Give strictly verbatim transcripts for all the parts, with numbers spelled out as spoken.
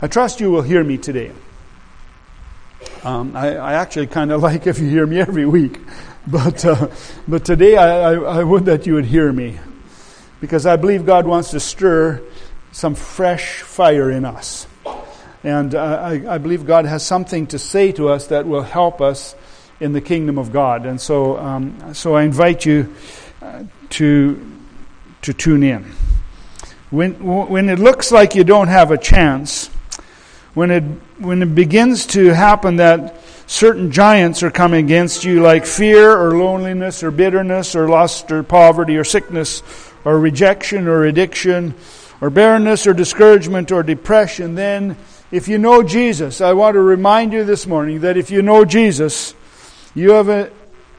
I trust you will hear me today. Um, I, I actually kind of like if you hear me every week, but uh, but today I, I, I would that you would hear me, because I believe God wants to stir some fresh fire in us, and uh, I, I believe God has something to say to us that will help us in the kingdom of God, and so um, so I invite you uh, to to tune in. When when it looks like you don't have a chance. When it when it begins to happen that certain giants are coming against you, like fear or loneliness or bitterness or lust or poverty or sickness or rejection or addiction or barrenness or discouragement or depression, then if you know Jesus, I want to remind you this morning that if you know Jesus, you have a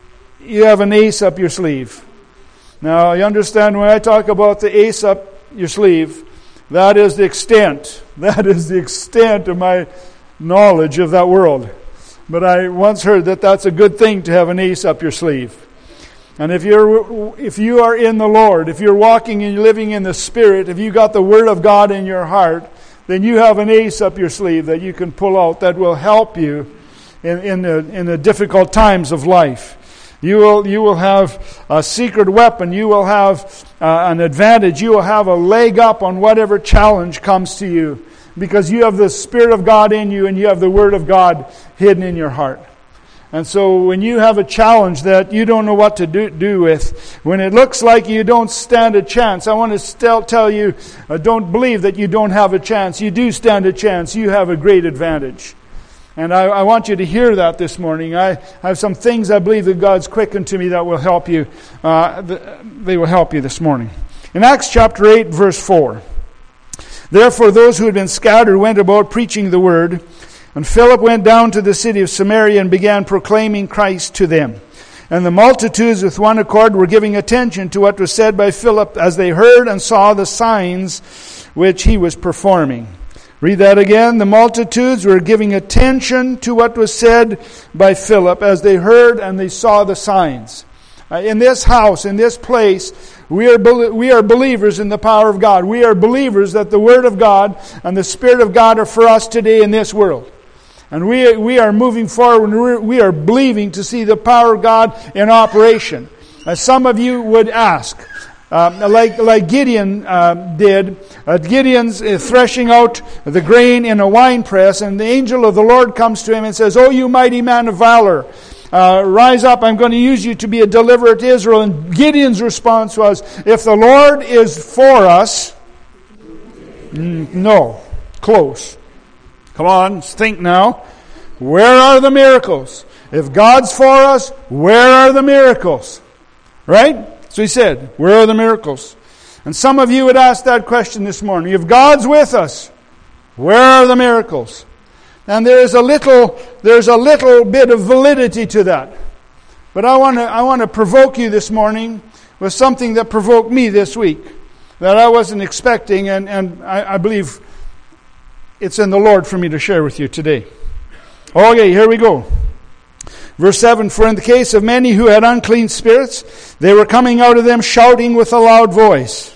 you have an ace up your sleeve. Now, you understand when I talk about the ace up your sleeve, that is the extent. That is the extent of my knowledge of that world. But I once heard that that's a good thing to have an ace up your sleeve. And if you're if you are in the Lord, if you're walking and living in the Spirit, if you got the Word of God in your heart, then you have an ace up your sleeve that you can pull out that will help you in in the in the difficult times of life. You will you will have a secret weapon. You will have uh, an advantage. You will have a leg up on whatever challenge comes to you, because you have the Spirit of God in you and you have the Word of God hidden in your heart. And so when you have a challenge that you don't know what to do, do with, when it looks like you don't stand a chance, I want to still tell you, uh, don't believe that you don't have a chance. You do stand a chance. You have a great advantage. And I, I want you to hear that this morning. I have some things I believe that God's quickened to me that will help you. Uh, they will help you this morning. In Acts chapter eight, verse four. Therefore those who had been scattered went about preaching the word. And Philip went down to the city of Samaria and began proclaiming Christ to them. And the multitudes with one accord were giving attention to what was said by Philip as they heard and saw the signs which he was performing. Read that again. The multitudes were giving attention to what was said by Philip as they heard and they saw the signs. Uh, in this house, in this place, we are we are believers in the power of God. We are believers that the Word of God and the Spirit of God are for us today in this world. And we we are moving forward and we are believing to see the power of God in operation. As some of you would ask, Uh, like like Gideon uh, did. Uh, Gideon's uh, threshing out the grain in a wine press, and the angel of the Lord comes to him and says, "Oh, you mighty man of valor, uh, rise up, I'm going to use you to be a deliverer to Israel." And Gideon's response was, "If the Lord is for us..." Mm, no. Close. Come on, think now. Where are the miracles? If God's for us, where are the miracles? Right? So he said, where are the miracles? And some of you would ask that question this morning. If God's with us, where are the miracles? And there is a little, there's a little bit of validity to that. But I want to, I want to provoke you this morning with something that provoked me this week that I wasn't expecting, and, and I, I believe it's in the Lord for me to share with you today. Okay, here we go. Verse seven, for in the case of many who had unclean spirits, they were coming out of them shouting with a loud voice.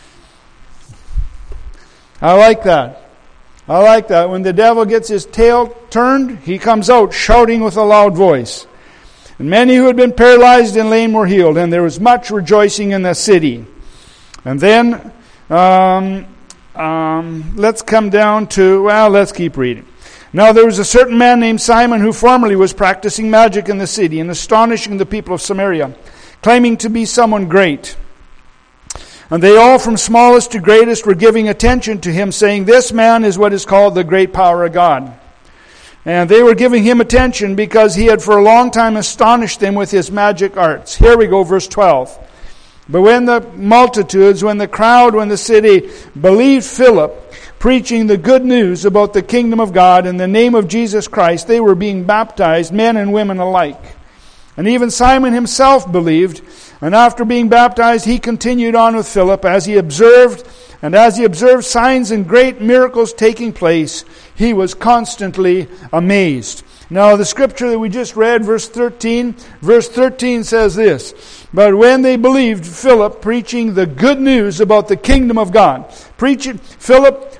I like that. I like that. When the devil gets his tail turned, he comes out shouting with a loud voice. And many who had been paralyzed and lame were healed, and there was much rejoicing in the city. And then, um, um, let's come down to, well, let's keep reading. Now there was a certain man named Simon who formerly was practicing magic in the city and astonishing the people of Samaria, claiming to be someone great. And they all, from smallest to greatest, were giving attention to him, saying, "This man is what is called the great power of God." And they were giving him attention because he had for a long time astonished them with his magic arts. Here we go, verse twelve. But when the multitudes, when the crowd, when the city believed Philip, preaching the good news about the kingdom of God in the name of Jesus Christ, they were being baptized, men and women alike. And even Simon himself believed, and after being baptized, he continued on with Philip as he observed, and as he observed signs and great miracles taking place, he was constantly amazed. Now, the scripture that we just read, verse thirteen, verse thirteen says this, but when they believed Philip preaching the good news about the kingdom of God, preaching Philip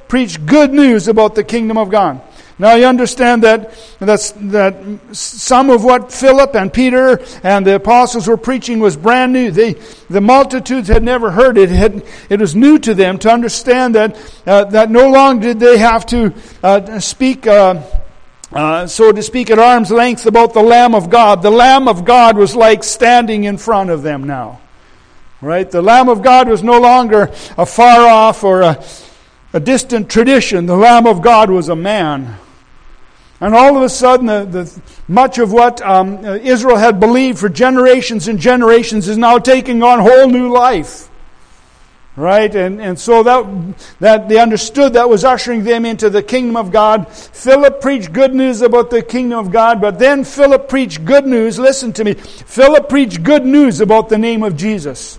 preached good news about the kingdom of God. Now you understand that that's, that some of what Philip and Peter and the apostles were preaching was brand new. They, the multitudes had never heard it. It, had, it was new to them to understand that uh, that no longer did they have to uh, speak, uh, uh, so to speak, at arm's length about the Lamb of God. The Lamb of God was like standing in front of them now. Right? The Lamb of God was no longer a far off or a, a distant tradition. The Lamb of God was a man. And all of a sudden, the, the, much of what um, Israel had believed for generations and generations is now taking on whole new life. Right? And, and so that, that they understood that was ushering them into the kingdom of God. Philip preached good news about the kingdom of God, but then Philip preached good news. Listen to me. Philip preached good news about the name of Jesus.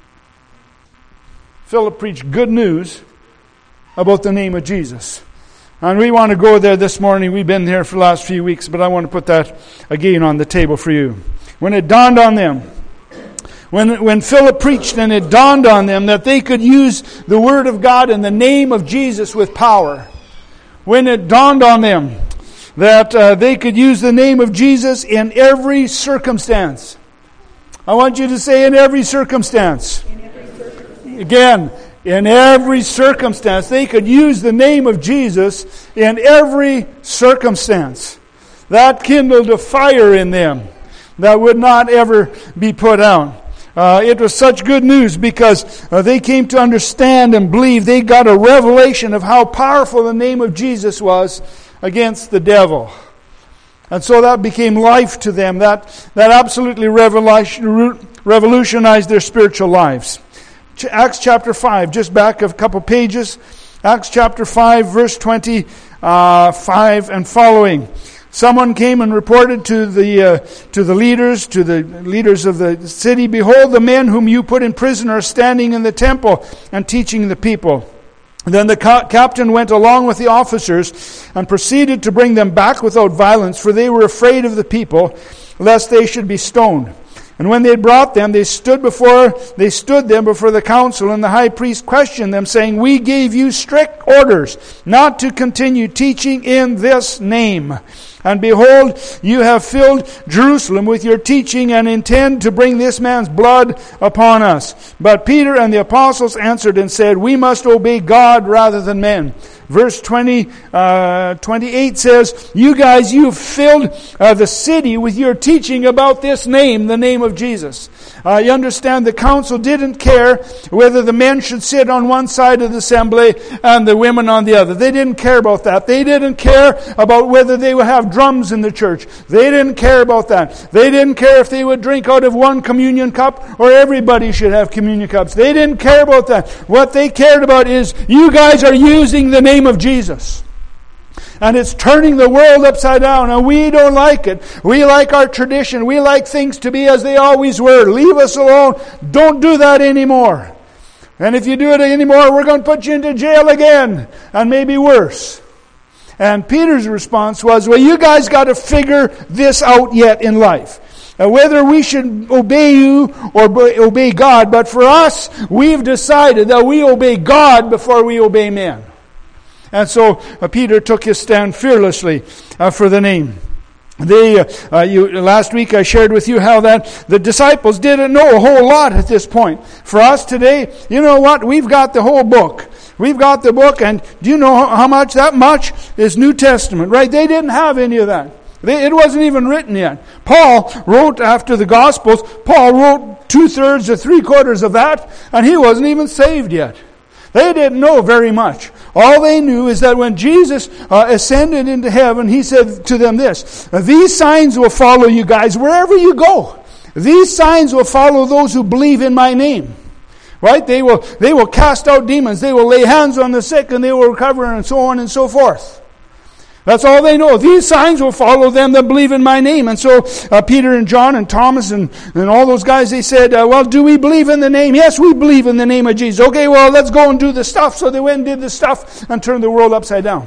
Philip preached good news about the name of Jesus. And we want to go there this morning. We've been there for the last few weeks, but I want to put that again on the table for you. When it dawned on them, when, when Philip preached and it dawned on them that they could use the Word of God in the name of Jesus with power. When it dawned on them that uh, they could use the name of Jesus in every circumstance. I want you to say in every circumstance. In every circumstance. Again, in every circumstance. They could use the name of Jesus in every circumstance. That kindled a fire in them that would not ever be put out. Uh, it was such good news because uh, they came to understand and believe. They got a revelation of how powerful the name of Jesus was against the devil. And so that became life to them. That, that absolutely revolutionized their spiritual lives. Acts chapter five, just back a couple pages. Acts chapter five, verse twenty-five and following. Someone came and reported to the uh, to the leaders, to the leaders of the city, "Behold, the men whom you put in prison are standing in the temple and teaching the people." Then the ca- captain went along with the officers and proceeded to bring them back without violence, for they were afraid of the people, lest they should be stoned. And when they had brought them, they stood before they stood them before the council, and the high priest questioned them, saying, "We gave you strict orders not to continue teaching in this name. And behold, you have filled Jerusalem with your teaching and intend to bring this man's blood upon us." But Peter and the apostles answered and said, "We must obey God rather than men." Verse twenty, uh, twenty-eight says, "You guys, you've filled uh, the city with your teaching about this name, the name of Jesus." Uh, you understand the council didn't care whether the men should sit on one side of the assembly and the women on the other. They didn't care about that. They didn't care about whether they would have drums in the church. They didn't care about that. They didn't care if they would drink out of one communion cup or everybody should have communion cups. They didn't care about that. What they cared about is, you guys are using the name of Jesus. And it's turning the world upside down, and we don't like it. We like our tradition. We like things to be as they always were. Leave us alone. Don't do that anymore. And if you do it anymore, we're going to put you into jail again, and maybe worse. And Peter's response was, well, you guys got to figure this out yet in life. Uh, whether we should obey you or obey God, but for us, we've decided that we obey God before we obey men. And so uh, Peter took his stand fearlessly uh, for the name. They, uh, uh, you, last week I shared with you how that the disciples didn't know a whole lot at this point. For us today, you know what? We've got the whole book. We've got the book, and do you know how much? That much is New Testament, right? They didn't have any of that. They, it wasn't even written yet. Paul wrote after the Gospels. Paul wrote two-thirds or three-quarters of that, and he wasn't even saved yet. They didn't know very much. All they knew is that when Jesus uh, ascended into heaven, he said to them this, "These signs will follow you guys wherever you go. These signs will follow those who believe in my name." Right? They will, they will cast out demons. They will lay hands on the sick and they will recover, and so on and so forth. That's all they know. These signs will follow them that believe in my name. And so uh, Peter and John and Thomas and, and all those guys, they said, uh, well, do we believe in the name? Yes, we believe in the name of Jesus. Okay, well, let's go and do the stuff. So they went and did the stuff and turned the world upside down.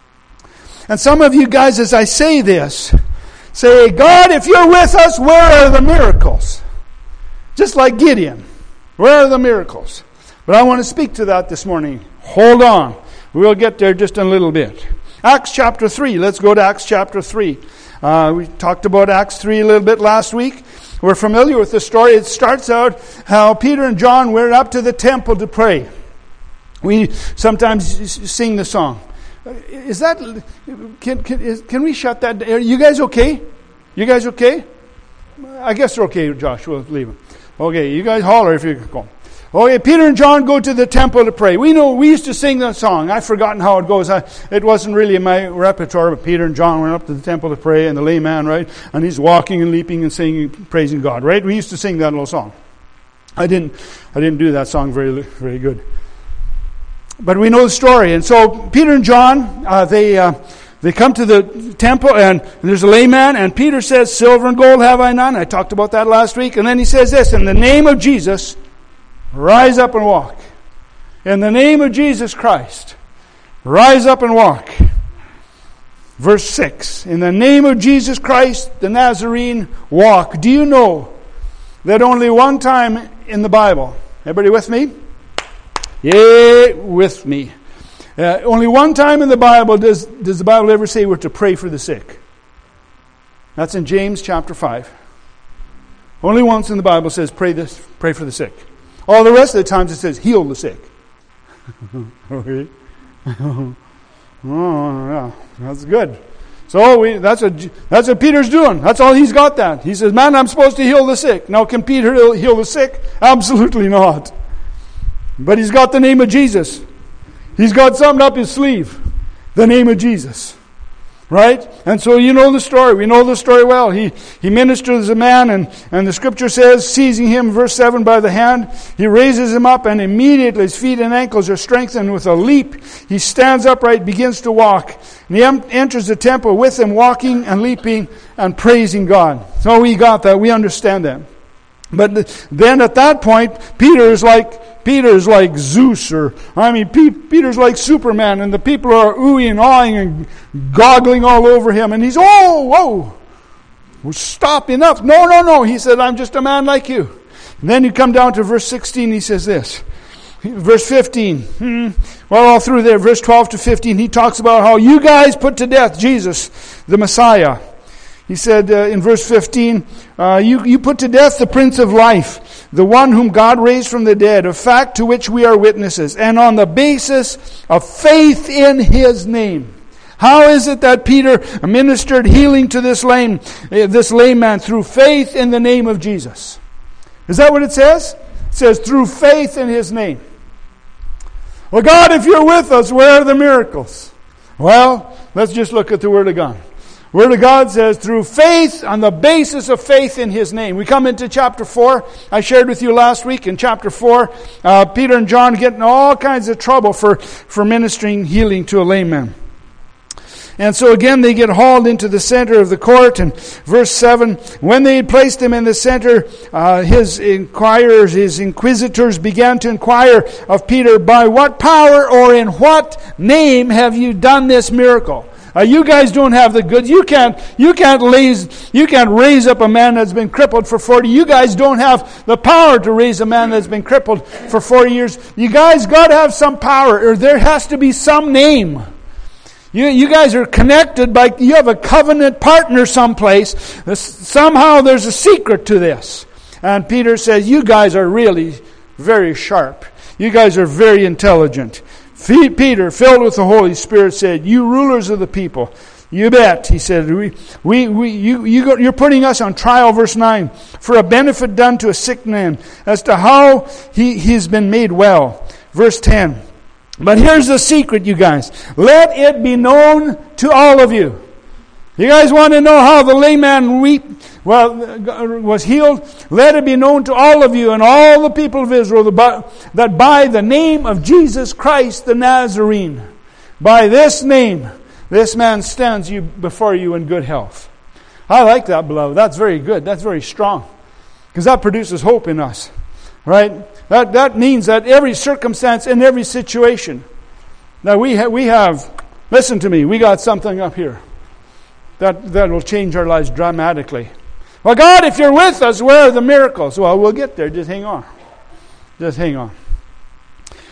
And some of you guys, as I say this, say, God, if you're with us, where are the miracles? Just like Gideon. Where are the miracles? But I want to speak to that this morning. Hold on. We'll get there just in a little bit. Acts chapter three. Let's go to Acts chapter three. Uh, we talked about Acts three a little bit last week. We're familiar with the story. It starts out how Peter and John went up to the temple to pray. We sometimes sing the song. Is that, can can, is, can we shut that down? Are you guys okay? You guys okay? I guess they're okay, Josh. We'll leave them. Okay, you guys holler if you're going. Okay, Peter and John go to the temple to pray. We know, we used to sing that song. I've forgotten how it goes. I, it wasn't really in my repertoire, but Peter and John went up to the temple to pray, and the layman, right? And he's walking and leaping and singing, praising God, right? We used to sing that little song. I didn't, I didn't do that song very, very good. But we know the story. And so Peter and John, uh, they, uh, they come to the temple, and there's a layman, and Peter says, silver and gold have I none. I talked about that last week. And then he says this, in the name of Jesus, rise up and walk. In the name of Jesus Christ, rise up and walk. Verse six, in the name of Jesus Christ, the Nazarene, walk. Do you know that only one time in the Bible, everybody with me? Yea, with me. Uh, only one time in the Bible does, does the Bible ever say we're to pray for the sick. That's in James chapter five. Only once in the Bible says pray this, pray for the sick. All the rest of the times it says heal the sick. Okay. Oh, yeah, that's good. So we, that's what that's what Peter's doing. That's all he's got. That he says, "Man, I'm supposed to heal the sick." Now, can Peter heal the sick? Absolutely not. But he's got the name of Jesus. He's got something up his sleeve. The name of Jesus. Right? And so you know the story. We know the story well. He he ministers a man, and, and the scripture says, seizing him, verse seven, by the hand, he raises him up, and immediately his feet and ankles are strengthened. With a leap, he stands upright, begins to walk. And he em- enters the temple with him, walking and leaping and praising God. So we got that. We understand that. But then at that point, Peter is like Peter is like Zeus, or I mean, P- Peter's like Superman, and the people are oohing and awing and goggling all over him, and he's, oh, whoa, stop, enough. No, no, no. He said, I'm just a man like you. And then you come down to verse sixteen, he says this. Verse fifteen, hmm, well, all through there, verse twelve to fifteen, he talks about how you guys put to death Jesus, the Messiah. He said uh, in verse fifteen, uh, you, you put to death the Prince of Life, the one whom God raised from the dead, a fact to which we are witnesses, and on the basis of faith in His name. How is it that Peter ministered healing to this lame, this lame man through faith in the name of Jesus? Is that what it says? It says through faith in His name. Well, God, if you're with us, where are the miracles? Well, let's just look at the Word of God. Word of God says, through faith, on the basis of faith in His name. We come into chapter four. I shared with you last week in chapter four, uh, Peter and John get in all kinds of trouble for, for ministering healing to a lame man. And so again, they get hauled into the center of the court. And verse seven, when they had placed him in the center, uh, his inquirers, his inquisitors began to inquire of Peter, by what power or in what name have you done this miracle? Uh, you guys don't have the goods. You can't. You can't raise. You can't raise up a man that's been crippled for forty. You guys don't have the power to raise a man that's been crippled for forty years. You guys got to have some power, or there has to be some name. You you guys are connected by. You have a covenant partner someplace. Somehow there's a secret to this. And Peter says, "You guys are really very sharp. You guys are very intelligent." Peter, filled with the Holy Spirit, said, you rulers of the people, you bet, he said, we, we, we, you, you go, you're putting us on trial, verse nine, for a benefit done to a sick man, as to how he, he's been made well. Verse ten, but here's the secret, you guys. Let it be known to all of you. You guys want to know how the lame man weep, well, was healed? Let it be known to all of you and all the people of Israel that by the name of Jesus Christ the Nazarene, by this name, this man stands you before you in good health. I like that, beloved. That's very good. That's very strong. Because that produces hope in us. Right? That that means that every circumstance, in every situation, that we, ha- we have, listen to me, we got something up here. That, that will change our lives dramatically. Well, God, if you're with us, where are the miracles? Well, we'll get there. Just hang on. Just hang on.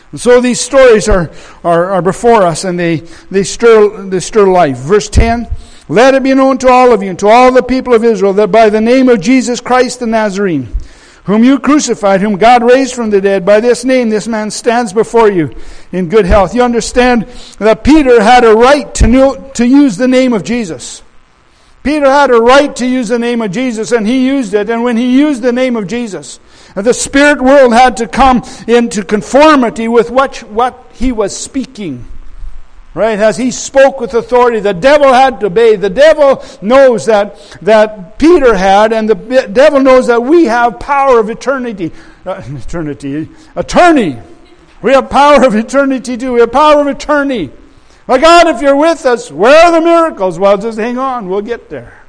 And so these stories are, are, are before us, and they, they stir they stir life. Verse ten, let it be known to all of you and to all the people of Israel that by the name of Jesus Christ the Nazarene, whom you crucified, whom God raised from the dead, by this name this man stands before you in good health. You understand that Peter had a right to know, to use the name of Jesus. Peter had a right to use the name of Jesus, and he used it. And when he used the name of Jesus, the spirit world had to come into conformity with what, what he was speaking. Right? As he spoke with authority, the devil had to obey. The devil knows that, that Peter had, and the devil knows that we have power of eternity. Uh, eternity. Attorney. We have power of eternity too. We have power of attorney. My God, if you're with us, where are the miracles? Well, just hang on. We'll get there.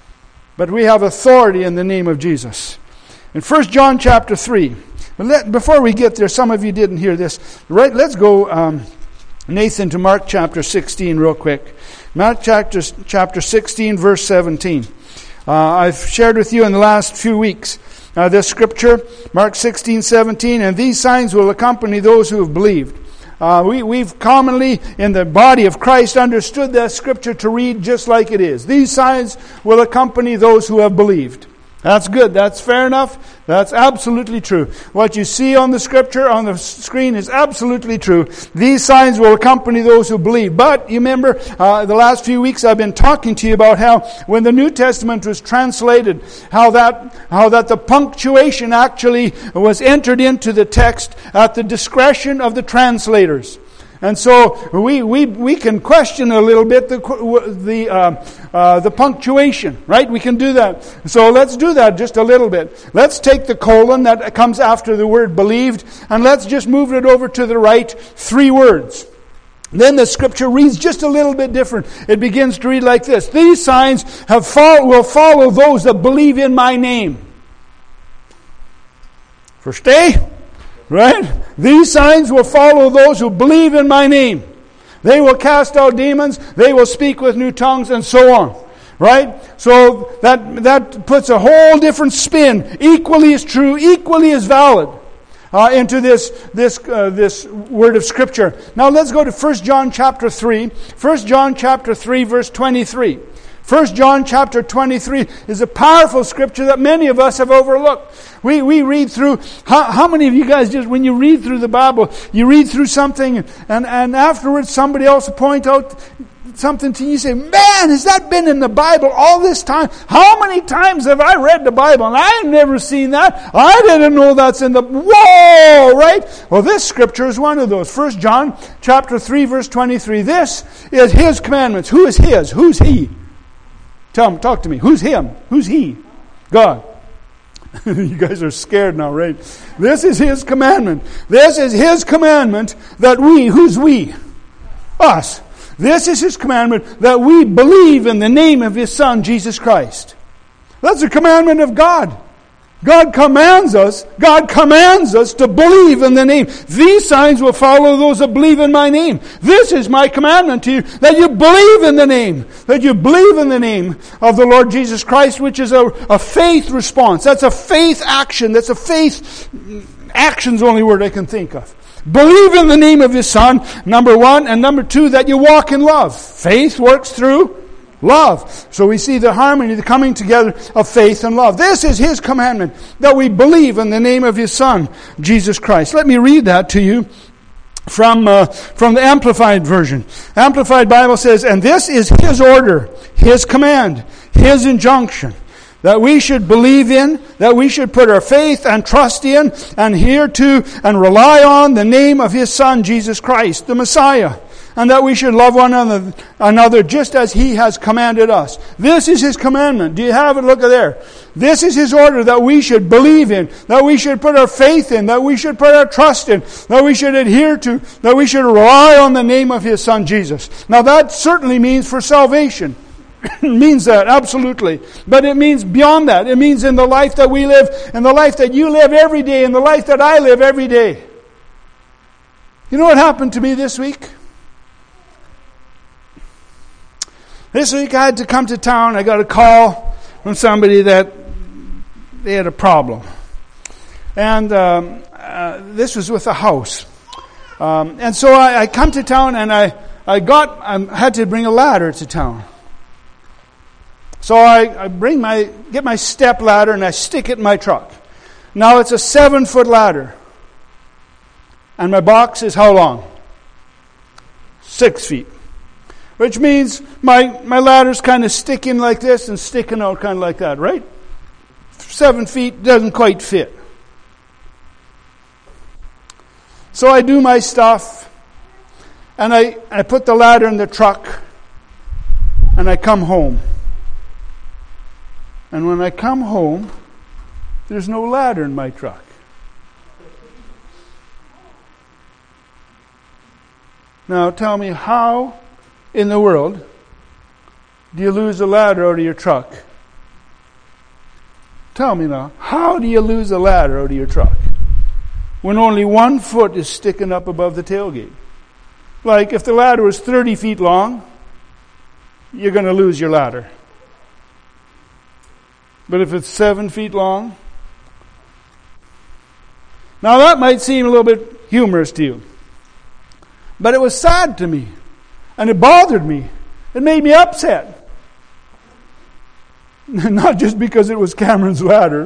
But we have authority in the name of Jesus. In First John chapter three. But let, before we get there, some of you didn't hear this. Right? Let's go, um, Nathan, to Mark chapter sixteen real quick. Mark chapter, chapter sixteen, verse seventeen. Uh, I've shared with you in the last few weeks uh, this scripture, Mark sixteen, seventeen, and these signs will accompany those who have believed. Uh, we, we've commonly, in the body of Christ, understood that scripture to read just like it is. These signs will accompany those who have believed. That's good. That's fair enough. That's absolutely true. What you see on the scripture, on the screen, is absolutely true. These signs will accompany those who believe. But, you remember, uh, the last few weeks I've been talking to you about how when the New Testament was translated, how that, how that the punctuation actually was entered into the text at the discretion of the translators. And so we, we, we can question a little bit the the uh, uh, the punctuation, right? We can do that. So let's do that just a little bit. Let's take the colon that comes after the word believed, and let's just move it over to the right, three words. Then the scripture reads just a little bit different. It begins to read like this: these signs have follow, will follow those that believe in my name. First day. Right? These signs will follow those who believe in my name. They will cast out demons. They will speak with new tongues, and so on. Right? So that that puts a whole different spin, equally as true, equally as valid, uh, into this this uh, this word of Scripture. Now let's go to First John chapter three. First John chapter three, verse twenty-three. First John chapter twenty-three is a powerful scripture that many of us have overlooked. We we read through, how, how many of you guys just, when you read through the Bible, you read through something and, and afterwards somebody else will point out something to you, you say, man, has that been in the Bible all this time? How many times have I read the Bible and I've never seen that? I didn't know that's in the, whoa, right? Well, this scripture is one of those. First John chapter three, verse twenty-three. This is His commandments. Who is His? Who's He? Tell him, talk to me. Who's Him? Who's He? God. You guys are scared now, right? This is His commandment. This is His commandment that we, who's we? Us. This is His commandment that we believe in the name of His Son, Jesus Christ. That's a commandment of God. God commands us, God commands us to believe in the name. These signs will follow those that believe in my name. This is my commandment to you, that you believe in the name. That you believe in the name of the Lord Jesus Christ, which is a, a faith response. That's a faith action. That's a faith, action's the only word I can think of. Believe in the name of His Son, number one. And number two, that you walk in love. Faith works through love. So we see the harmony, the coming together of faith and love. This is His commandment, that we believe in the name of His Son, Jesus Christ. Let me read that to you from uh, from the Amplified Version. Amplified Bible says, and this is His order, His command, His injunction, that we should believe in, that we should put our faith and trust in, and adhere to, and rely on the name of His Son, Jesus Christ, the Messiah. And that we should love one another, another just as He has commanded us. This is His commandment. Do you have it? Look at there. This is His order, that we should believe in, that we should put our faith in, that we should put our trust in, that we should adhere to, that we should rely on the name of His Son Jesus. Now that certainly means for salvation. It means that, absolutely. But it means beyond that. It means in the life that we live, in the life that you live every day, in the life that I live every day. You know what happened to me this week? This week I had to come to town. I got a call from somebody that they had a problem. And um, uh, this was with a house. Um, and so I, I come to town, and I, I got I had to bring a ladder to town. So I, I bring my get my step ladder and I stick it in my truck. Now it's a seven foot ladder, and my box is how long? Six feet, which means my my ladder's kind of sticking like this and sticking out kind of like that, right? Seven feet doesn't quite fit. So I do my stuff, and I, I put the ladder in the truck, and I come home. And when I come home, there's no ladder in my truck. Now tell me, how in the world do you lose a ladder out of your truck? Tell me now, how do you lose a ladder out of your truck when only one foot is sticking up above the tailgate? Like, if the ladder was thirty feet long, you're going to lose your ladder. But if it's seven feet long, now that might seem a little bit humorous to you, but it was sad to me, and it bothered me. It made me upset. Not just because it was Cameron's ladder.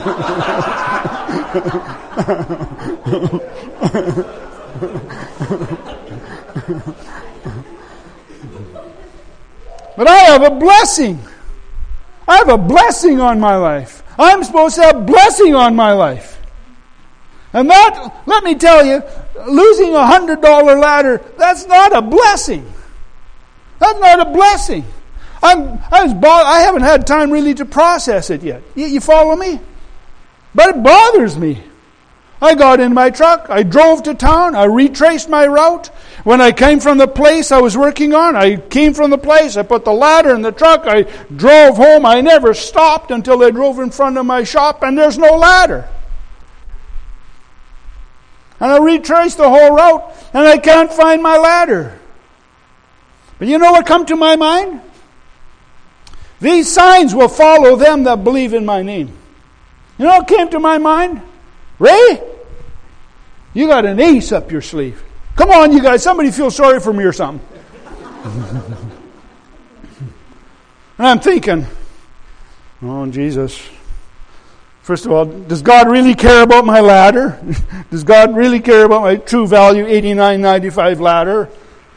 But I have a blessing. I have a blessing on my life. I'm supposed to have blessing on my life. And that, let me tell you, losing a one hundred dollar ladder, that's not a blessing. That's not a blessing. I'm, I, was, I haven't had time really to process it yet. You, you follow me? But it bothers me. I got in my truck. I drove to town. I retraced my route. When I came from the place I was working on, I came from the place. I put the ladder in the truck. I drove home. I never stopped until I drove in front of my shop, and there's no ladder. And I retraced the whole route, and I can't find my ladder. But you know what come to my mind? These signs will follow them that believe in my name. You know what came to my mind? Ray, you got an ace up your sleeve. Come on, you guys. Somebody feel sorry for me or something. And I'm thinking, oh, Jesus. First of all, does God really care about my ladder? Does God really care about my True Value eighty-nine ninety-five ladder?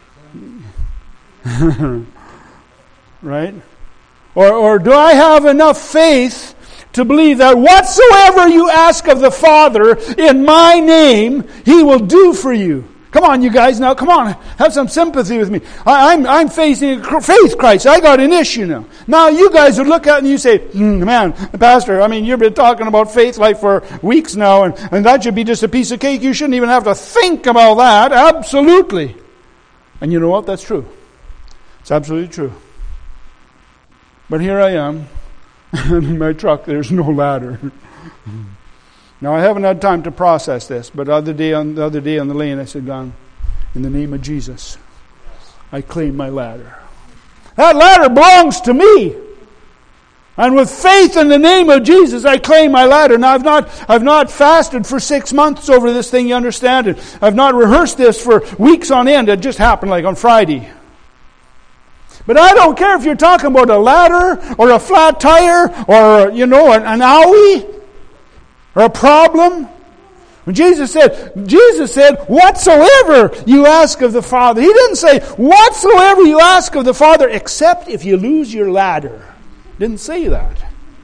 Right? Or, or do I have enough faith to believe that whatsoever you ask of the Father in my name, He will do for you? Come on, you guys, now, come on, have some sympathy with me. I, I'm I'm facing a faith crisis. I got an issue now. Now, you guys would look at it and you say, mm, man, Pastor, I mean, you've been talking about faith life for weeks now, and, and that should be just a piece of cake. You shouldn't even have to think about that. Absolutely. And you know what? That's true. It's absolutely true. But here I am, and in my truck there's no ladder. Now I haven't had time to process this, but the other day on the other day on the lane I said, God, in the name of Jesus, I claim my ladder. That ladder belongs to me. And with faith in the name of Jesus, I claim my ladder. Now I've not I've not fasted for six months over this thing, you understand it. I've not rehearsed this for weeks on end. It just happened like on Friday. But I don't care if you're talking about a ladder or a flat tire or, you know, an, an owie or a problem. When Jesus said, Jesus said, whatsoever you ask of the Father. He didn't say, whatsoever you ask of the Father, except if you lose your ladder. Didn't say that.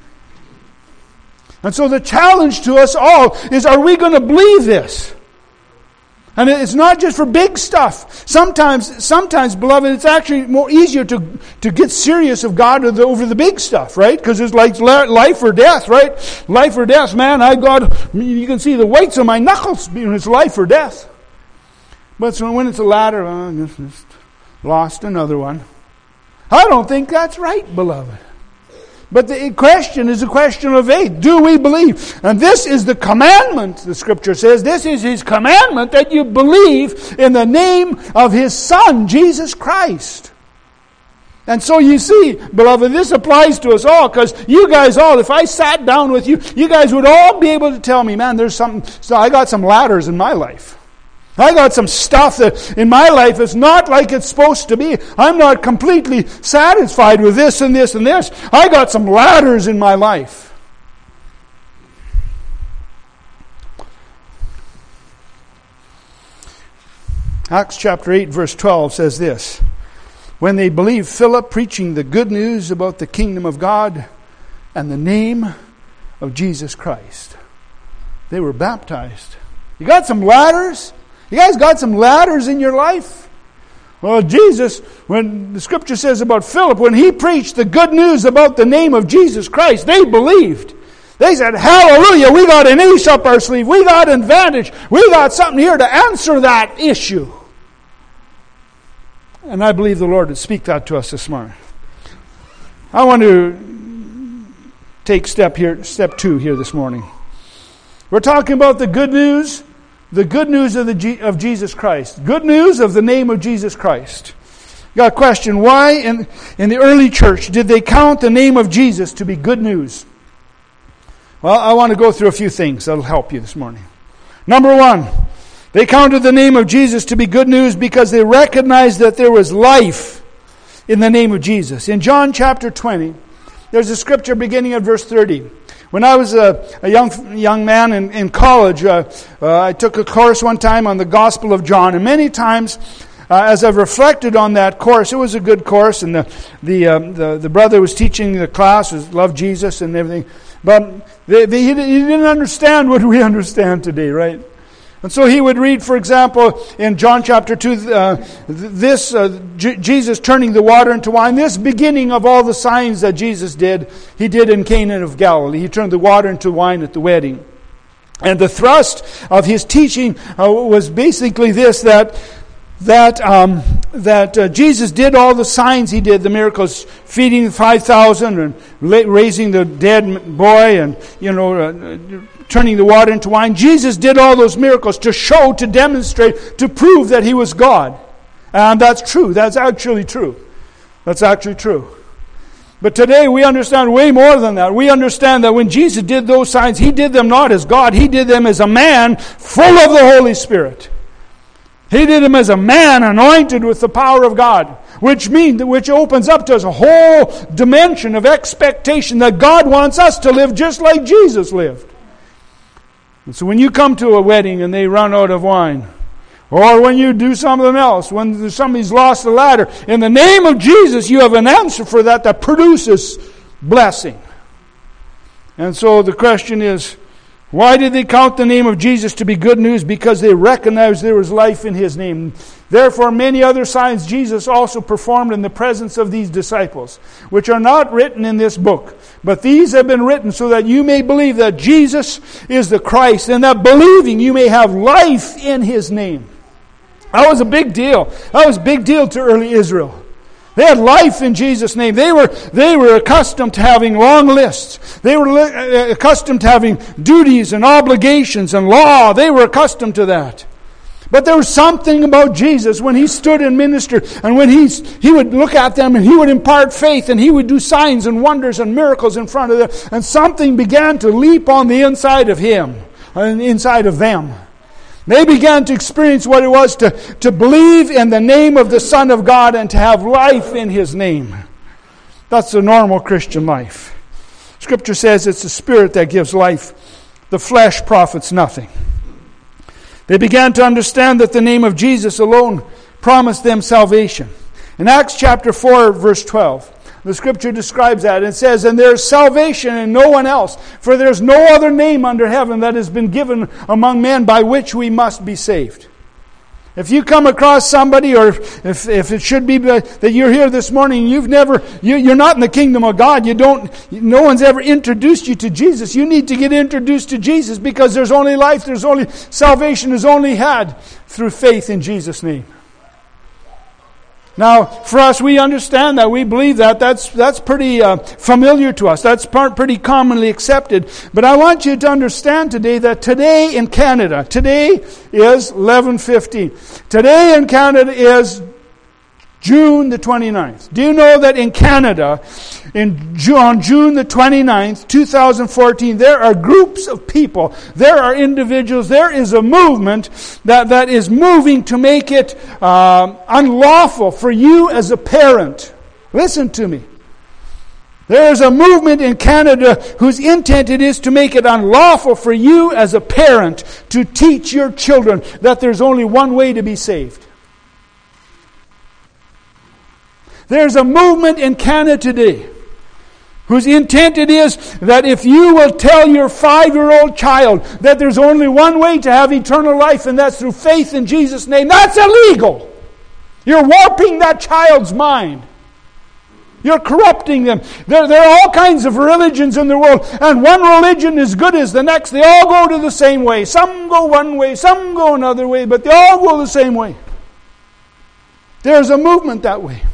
And so the challenge to us all is, are we going to believe this? And it's not just for big stuff. Sometimes, sometimes, beloved, it's actually more easier to, to get serious of God over the big stuff, right? Because it's like life or death, right? Life or death, man. I got, you can see the whites of my knuckles. It's life or death. But so when it's a ladder, oh, I just lost another one. I don't think that's right, beloved. But the question is a question of faith. Do we believe? And this is the commandment, the Scripture says. This is His commandment, that you believe in the name of His Son, Jesus Christ. And so you see, beloved, this applies to us all, because you guys all, if I sat down with you, you guys would all be able to tell me, man, there's something, so I got some ladders in my life. I got some stuff that in my life is not like it's supposed to be. I'm not completely satisfied with this and this and this. I got some ladders in my life. Acts chapter eight verse twelve says this. When they believed Philip preaching the good news about the kingdom of God and the name of Jesus Christ, they were baptized. You got some ladders? You guys got some ladders in your life? Well, Jesus, when the scripture says about Philip, when he preached the good news about the name of Jesus Christ, they believed. They said, hallelujah, we got an ace up our sleeve. We got an advantage. We got something here to answer that issue. And I believe the Lord would speak that to us this morning. I want to take step here, step two here this morning. We're talking about the good news, the good news of the G, of Jesus Christ. Good news of the name of Jesus Christ. Got a question, why in, in the early church did they count the name of Jesus to be good news? Well, I want to go through a few things that'll help you this morning. Number one, they counted the name of Jesus to be good news because they recognized that there was life in the name of Jesus. In John chapter twenty, there's a scripture beginning at verse thirty. When I was a, a young young man in, in college, uh, uh, I took a course one time on the Gospel of John, and many times uh, as I've reflected on that course, it was a good course, and the the um, the, the brother was teaching the class was loved Jesus and everything, but they, they, he didn't understand what we understand today, right? And so he would read, for example, in John chapter two, uh, this, uh, J- Jesus turning the water into wine, this beginning of all the signs that Jesus did, he did in Cana of Galilee. He turned the water into wine at the wedding. And the thrust of his teaching uh, was basically this, that that um, that uh, Jesus did all the signs he did, the miracles, feeding five thousand and raising the dead boy and, you know, uh, turning the water into wine. Jesus did all those miracles to show, to demonstrate, to prove that he was God. And that's true. That's actually true. That's actually true. But today we understand way more than that. We understand that when Jesus did those signs, he did them not as God. He did them as a man full of the Holy Spirit. He did them as a man anointed with the power of God, which means which opens up to us a whole dimension of expectation that God wants us to live just like Jesus lived. And so when you come to a wedding and they run out of wine, or when you do something else, when somebody's lost a ladder, in the name of Jesus, you have an answer for that that produces blessing. And so the question is, why did they count the name of Jesus to be good news? Because they recognized there was life in his name. Therefore, many other signs Jesus also performed in the presence of these disciples, which are not written in this book. But these have been written so that you may believe that Jesus is the Christ, and that believing you may have life in his name. That was a big deal. That was a big deal to early Israel. They had life in Jesus' name. They were, they were accustomed to having long lists. They were li- accustomed to having duties and obligations and law. They were accustomed to that. But there was something about Jesus when he stood and ministered, and when he, he would look at them and he would impart faith and he would do signs and wonders and miracles in front of them, and something began to leap on the inside of him, and inside of them. They began to experience what it was to, to believe in the name of the Son of God and to have life in his name. That's the normal Christian life. Scripture says it's the Spirit that gives life. The flesh profits nothing. They began to understand that the name of Jesus alone promised them salvation. In Acts chapter four, verse twelve, the Scripture describes that. It says, and there is salvation in no one else, for there is no other name under heaven that has been given among men by which we must be saved. If you come across somebody, or if, if it should be that you're here this morning, you've never, you, you're not in the kingdom of God, you don't, no one's ever introduced you to Jesus, you need to get introduced to Jesus, because there's only life, there's only, salvation is only had through faith in Jesus' name. Now, for us, we understand that. We believe that. That's that's pretty uh, familiar to us. That's part pretty commonly accepted. But I want you to understand today that today in Canada, today is eleven fifteen. Today in Canada is June the twenty-ninth. Do you know that in Canada, in June, on June the twenty-ninth, two thousand fourteen, there are groups of people, there are individuals, there is a movement that, that is moving to make it um, unlawful for you as a parent. Listen to me. There is a movement in Canada whose intent it is to make it unlawful for you as a parent to teach your children that there's only one way to be saved. There's a movement in Canada today whose intent it is that if you will tell your five-year-old child that there's only one way to have eternal life, and that's through faith in Jesus' name, that's illegal. You're warping that child's mind. You're corrupting them. There, there are all kinds of religions in the world, and one religion is good as the next. They all go to the same way. Some go one way, some go another way, but they all go the same way. There's a movement that way.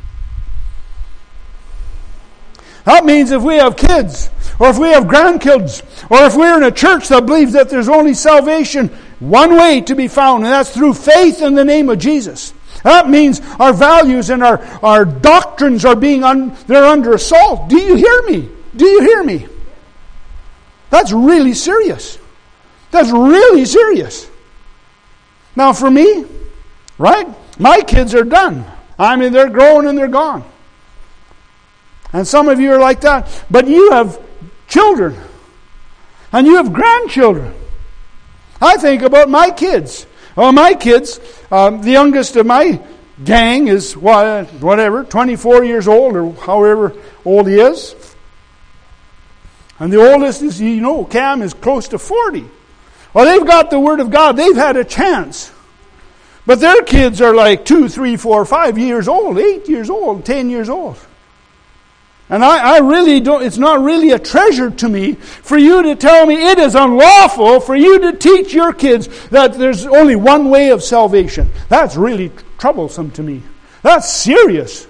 That means if we have kids, or if we have grandkids, or if we're in a church that believes that there's only salvation one way to be found, and that's through faith in the name of Jesus. That means our values and our, our doctrines are being un, they're under assault. Do you hear me? Do you hear me? That's really serious. That's really serious. Now for me, right? My kids are done. I mean, they're grown and they're gone. And some of you are like that. But you have children. And you have grandchildren. I think about my kids. Well, my kids, um, the youngest of my gang is whatever, twenty-four years old or however old he is. And the oldest is, you know, Cam is close to forty. Well, they've got the Word of God. They've had a chance. But their kids are like two, three, four, five years old, eight years old, ten years old. And I, I really don't, it's not really a treasure to me for you to tell me it is unlawful for you to teach your kids that there's only one way of salvation. That's really troublesome to me. That's serious.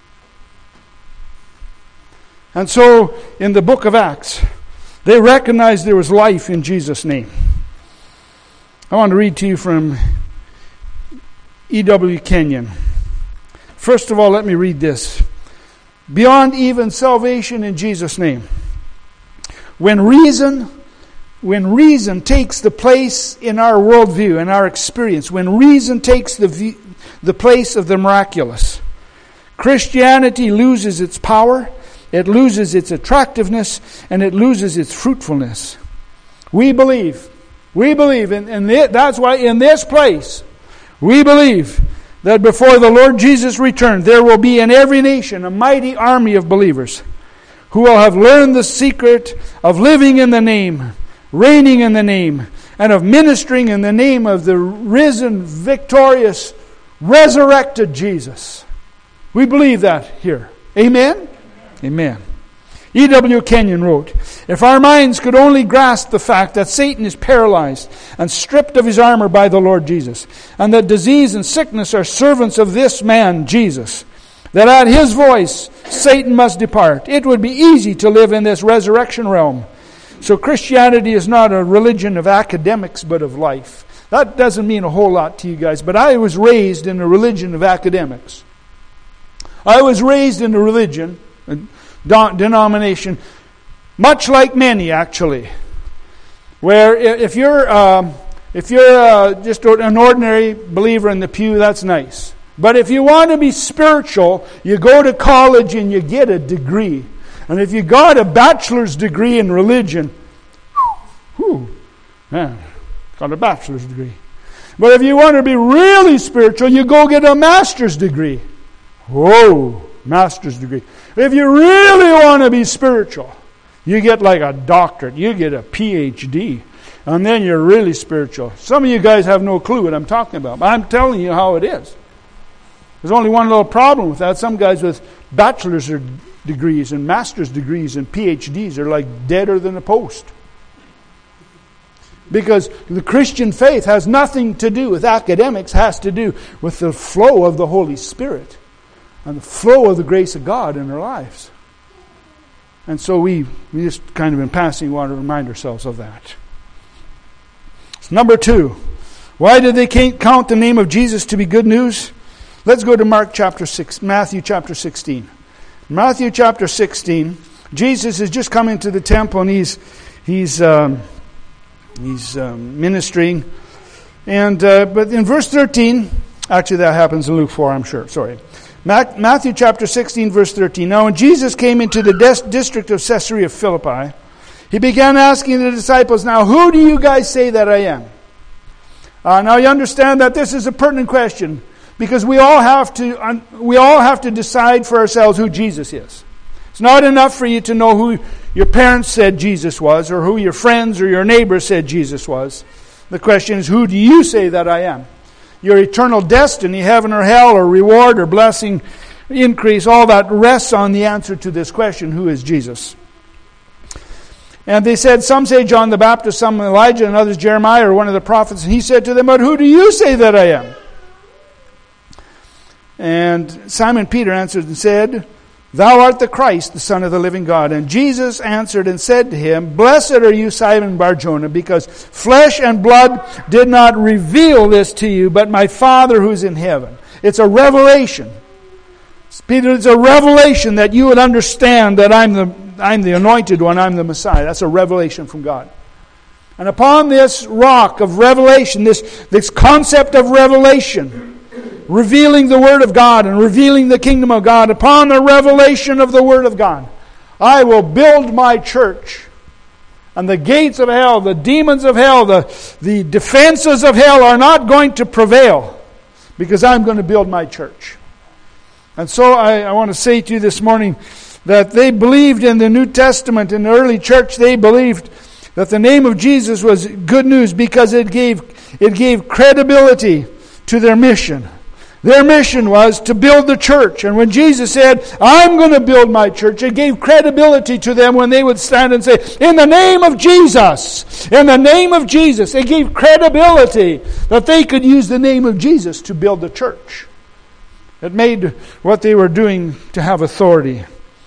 And so, in the book of Acts, they recognized there was life in Jesus' name. I want to read to you from E W Kenyon. First of all, let me read this. Beyond even salvation in Jesus' name. When reason, when reason takes the place in our worldview, in our experience, when reason takes the view, the place of the miraculous, Christianity loses its power, it loses its attractiveness, and it loses its fruitfulness. We believe, we believe, and, and that's why in this place, we believe that before the Lord Jesus returns, there will be in every nation a mighty army of believers who will have learned the secret of living in the name, reigning in the name, and of ministering in the name of the risen, victorious, resurrected Jesus. We believe that here. Amen? Amen. E W Kenyon wrote, if our minds could only grasp the fact that Satan is paralyzed and stripped of his armor by the Lord Jesus, and that disease and sickness are servants of this man, Jesus, that at his voice Satan must depart, it would be easy to live in this resurrection realm. So Christianity is not a religion of academics, but of life. That doesn't mean a whole lot to you guys, but I was raised in a religion of academics. I was raised in a religion, a denomination, much like many actually, where if you're um, if you're uh, just an ordinary believer in the pew, that's nice. But if you want to be spiritual, you go to college and you get a degree. And if you got a bachelor's degree in religion, whew, man, got a bachelor's degree. But if you want to be really spiritual, you go get a master's degree. Whoa, master's degree. If you really want to be spiritual, you get like a doctorate. You get a P H D. And then you're really spiritual. Some of you guys have no clue what I'm talking about. But I'm telling you how it is. There's only one little problem with that. Some guys with bachelor's degrees and master's degrees and P H Ds are like deader than a post. Because the Christian faith has nothing to do with academics. It has to do with the flow of the Holy Spirit. And the flow of the grace of God in our lives. And so we, we just kind of in passing want to remind ourselves of that. Number two, why did they count the name of Jesus to be good news? Let's go to Mark chapter six, Matthew chapter sixteen. Matthew chapter sixteen. Jesus has just come into the temple and he's he's um, he's um, ministering. And uh, but in verse thirteen, actually that happens in Luke four, I'm sure. Sorry. Matthew chapter sixteen, verse thirteen. Now when Jesus came into the des- district of Caesarea Philippi, he began asking the disciples, now who do you guys say that I am? Uh, now you understand that this is a pertinent question because we all have to un- we all have to decide for ourselves who Jesus is. It's not enough for you to know who your parents said Jesus was or who your friends or your neighbors said Jesus was. The question is, who do you say that I am? Your eternal destiny, heaven or hell, or reward or blessing, increase, all that rests on the answer to this question, who is Jesus? And they said, some say John the Baptist, some Elijah, and others Jeremiah or one of the prophets. And he said to them, but who do you say that I am? And Simon Peter answered and said, thou art the Christ, the Son of the living God. And Jesus answered and said to him, blessed are you, Simon Bar-Jonah, because flesh and blood did not reveal this to you, but my Father who's in heaven. It's a revelation. Peter, it's a revelation that you would understand that I'm the I'm the anointed one, I'm the Messiah. That's a revelation from God. And upon this rock of revelation, this, this concept of revelation, revealing the Word of God and revealing the kingdom of God, upon the revelation of the Word of God, I will build my church. And the gates of hell, the demons of hell, the, the defenses of hell are not going to prevail because I'm going to build my church. And so I, I want to say to you this morning that they believed in the New Testament, in the early church, they believed that the name of Jesus was good news because it gave it gave credibility to their mission. Their mission was to build the church. And when Jesus said, I'm going to build my church, it gave credibility to them when they would stand and say, in the name of Jesus, in the name of Jesus. It gave credibility that they could use the name of Jesus to build the church. It made what they were doing to have authority.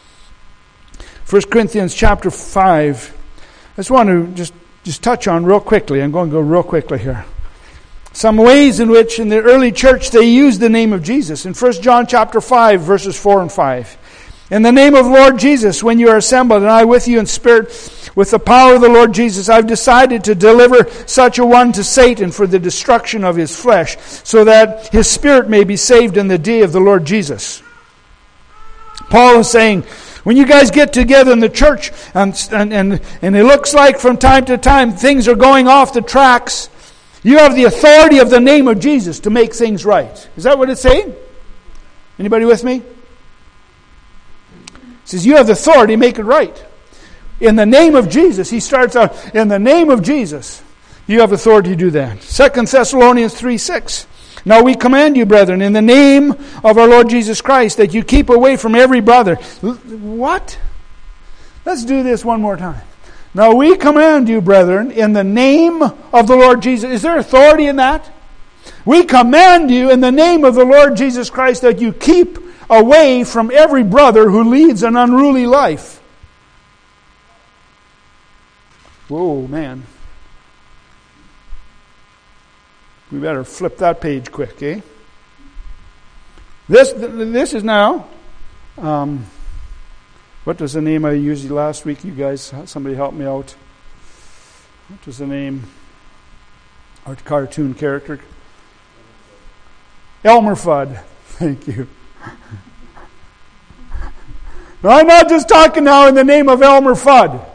First Corinthians chapter five. I just want to just, just touch on real quickly. I'm going to go real quickly here. Some ways in which in the early church they used the name of Jesus. In First John chapter five, verses four and five. In the name of Lord Jesus, when you are assembled, and I with you in spirit, with the power of the Lord Jesus, I've decided to deliver such a one to Satan for the destruction of his flesh, so that his spirit may be saved in the day of the Lord Jesus. Paul is saying, when you guys get together in the church, and, and, and, and it looks like from time to time things are going off the tracks, you have the authority of the name of Jesus to make things right. Is that what it's saying? Anybody with me? It says you have the authority to make it right. In the name of Jesus, he starts out, in the name of Jesus, you have authority to do that. Second Thessalonians three six. Now we command you, brethren, in the name of our Lord Jesus Christ, that you keep away from every brother. What? Let's do this one more time. Now we command you, brethren, in the name of the Lord Jesus. Is there authority in that? We command you in the name of the Lord Jesus Christ that you keep away from every brother who leads an unruly life. Whoa, man. We better flip that page quick, eh? This this is now, um, what was the name I used last week? You guys, somebody help me out. What was the name? Our cartoon character? Elmer Fudd. Thank you. No, I'm not just talking now in the name of Elmer Fudd.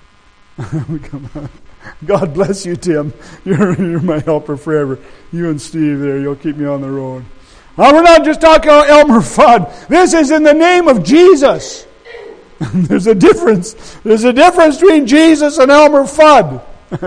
God bless you, Tim. You're, you're my helper forever. You and Steve there, you'll keep me on the road. Now, we're not just talking about Elmer Fudd. This is in the name of Jesus. There's a difference. There's a difference between Jesus and Elmer Fudd.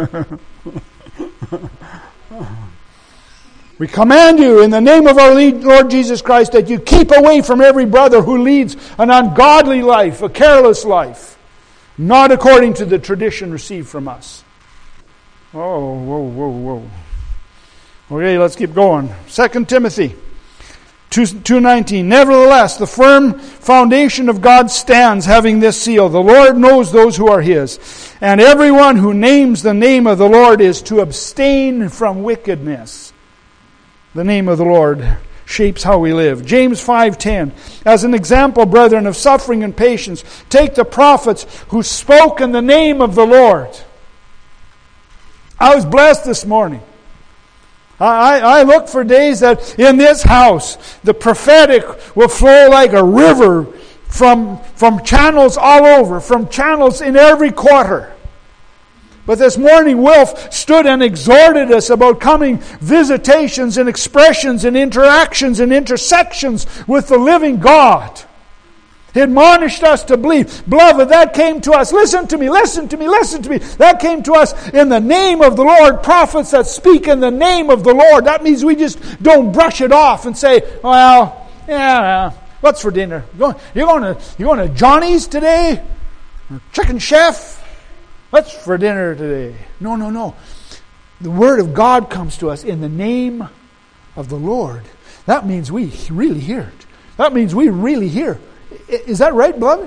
We command you in the name of our Lord Jesus Christ that you keep away from every brother who leads an ungodly life, a careless life, not according to the tradition received from us. Oh, whoa, whoa, whoa. Okay, let's keep going. Second Timothy two nineteen. Nevertheless, the firm foundation of God stands, having this seal. The Lord knows those who are His. And everyone who names the name of the Lord is to abstain from wickedness. The name of the Lord. shapes how we live. James five ten, as an example, brethren, of suffering and patience, take the prophets who spoke in the name of the Lord. I was blessed this morning. I, I look for days that in this house, the prophetic will flow like a river from, from channels all over, from channels in every quarter. But this morning, Wilf stood and exhorted us about coming visitations and expressions and interactions and intersections with the living God. He admonished us to believe. Beloved, that came to us. Listen to me, listen to me, listen to me. That came to us in the name of the Lord. Prophets that speak in the name of the Lord. That means we just don't brush it off and say, well, yeah, what's for dinner? You're going to, you're going to Johnny's today? Chicken Chef? What's for dinner today? No, no, no. The Word of God comes to us in the name of the Lord. That means we really hear it. That means we really hear. Is that right, beloved?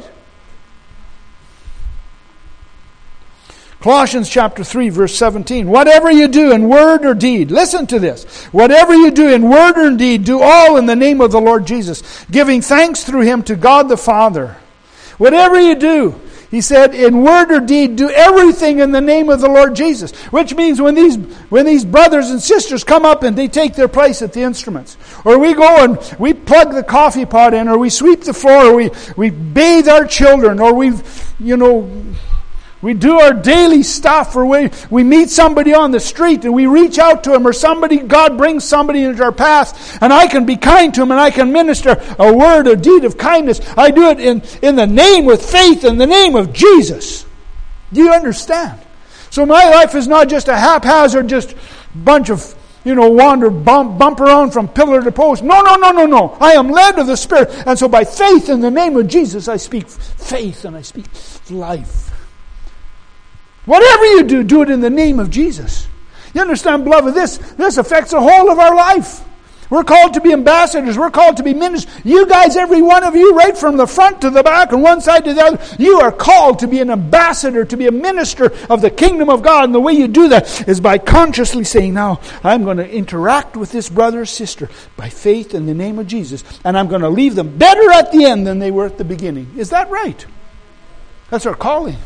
Colossians chapter three, verse seventeen. Whatever you do in word or deed, listen to this. Whatever you do in word or deed, do all in the name of the Lord Jesus, giving thanks through Him to God the Father. Whatever you do, he said, in word or deed, do everything in the name of the Lord Jesus. Which means when these when these brothers and sisters come up and they take their place at the instruments, or we go and we plug the coffee pot in, or we sweep the floor, or we, we bathe our children, or we, you know, we do our daily stuff, or we, we meet somebody on the street and we reach out to them, or somebody, God brings somebody into our path, and I can be kind to them and I can minister a word, a deed of kindness. I do it in, in the name, with faith in the name of Jesus. Do you understand? So my life is not just a haphazard, just bunch of, you know, wander, bump, bump around from pillar to post. No, no, no, no, no. I am led of the Spirit. And so by faith in the name of Jesus, I speak faith and I speak life. Whatever you do, do it in the name of Jesus. You understand, beloved, this, this affects the whole of our life. We're called to be ambassadors. We're called to be ministers. You guys, every one of you, right from the front to the back and one side to the other, you are called to be an ambassador, to be a minister of the kingdom of God. And the way you do that is by consciously saying, now, I'm going to interact with this brother or sister by faith in the name of Jesus. And I'm going to leave them better at the end than they were at the beginning. Is that right? That's our calling.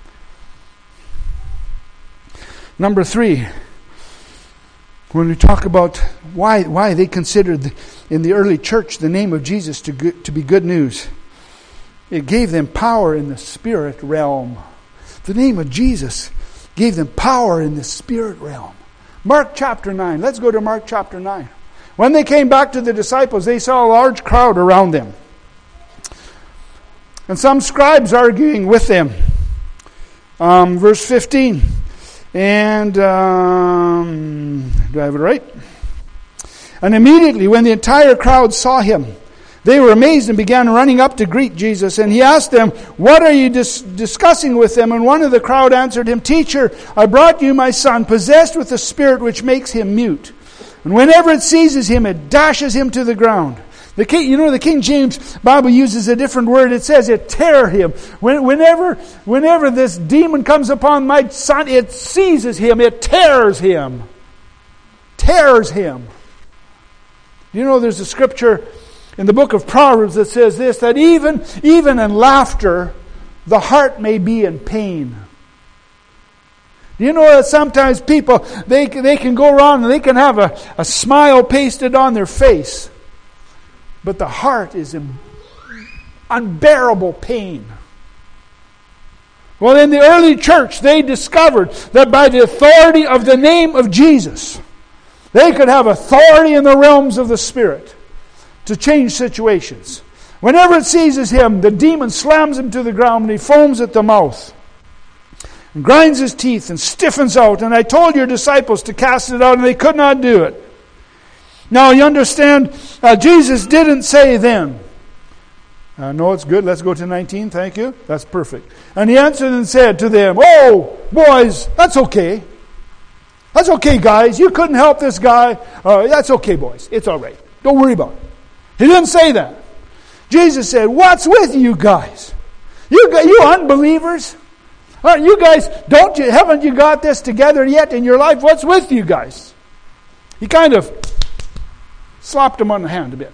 Number three, when we talk about why why they considered in the early church the name of Jesus to good, to be good news, it gave them power in the spirit realm. The name of Jesus gave them power in the spirit realm. Mark chapter nine. Let's go to Mark chapter nine. When they came back to the disciples, they saw a large crowd around them, and some scribes arguing with them. Um, verse fifteen. And, um, do I have it right? And immediately when the entire crowd saw him, they were amazed and began running up to greet Jesus. And he asked them, what are you dis- discussing with them? And one of the crowd answered him, Teacher, I brought you my son, possessed with a spirit which makes him mute. And whenever it seizes him, it dashes him to the ground. The King, you know, the King James Bible uses a different word. It says it tear him. When, whenever, whenever this demon comes upon my son, it seizes him. It tears him. Tears him. You know, there's a scripture in the book of Proverbs that says this, that even, even in laughter, the heart may be in pain. You know that sometimes people, they, they can go around and they can have a, a smile pasted on their face, but the heart is in unbearable pain. Well, in the early church, they discovered that by the authority of the name of Jesus, they could have authority in the realms of the Spirit to change situations. Whenever it seizes him, the demon slams him to the ground and he foams at the mouth and grinds his teeth and stiffens out. And I told your disciples to cast it out and they could not do it. Now, you understand, uh, Jesus didn't say then, uh, no, it's good, let's go to nineteen, thank you, that's perfect. And he answered and said to them, oh, boys, that's okay. That's okay, guys, you couldn't help this guy. Uh, that's okay, boys, it's all right. Don't worry about it. He didn't say that. Jesus said, what's with you guys? You, you unbelievers? Uh, you guys, don't you, haven't you got this together yet in your life? What's with you guys? He kind of Slapped him on the hand a bit.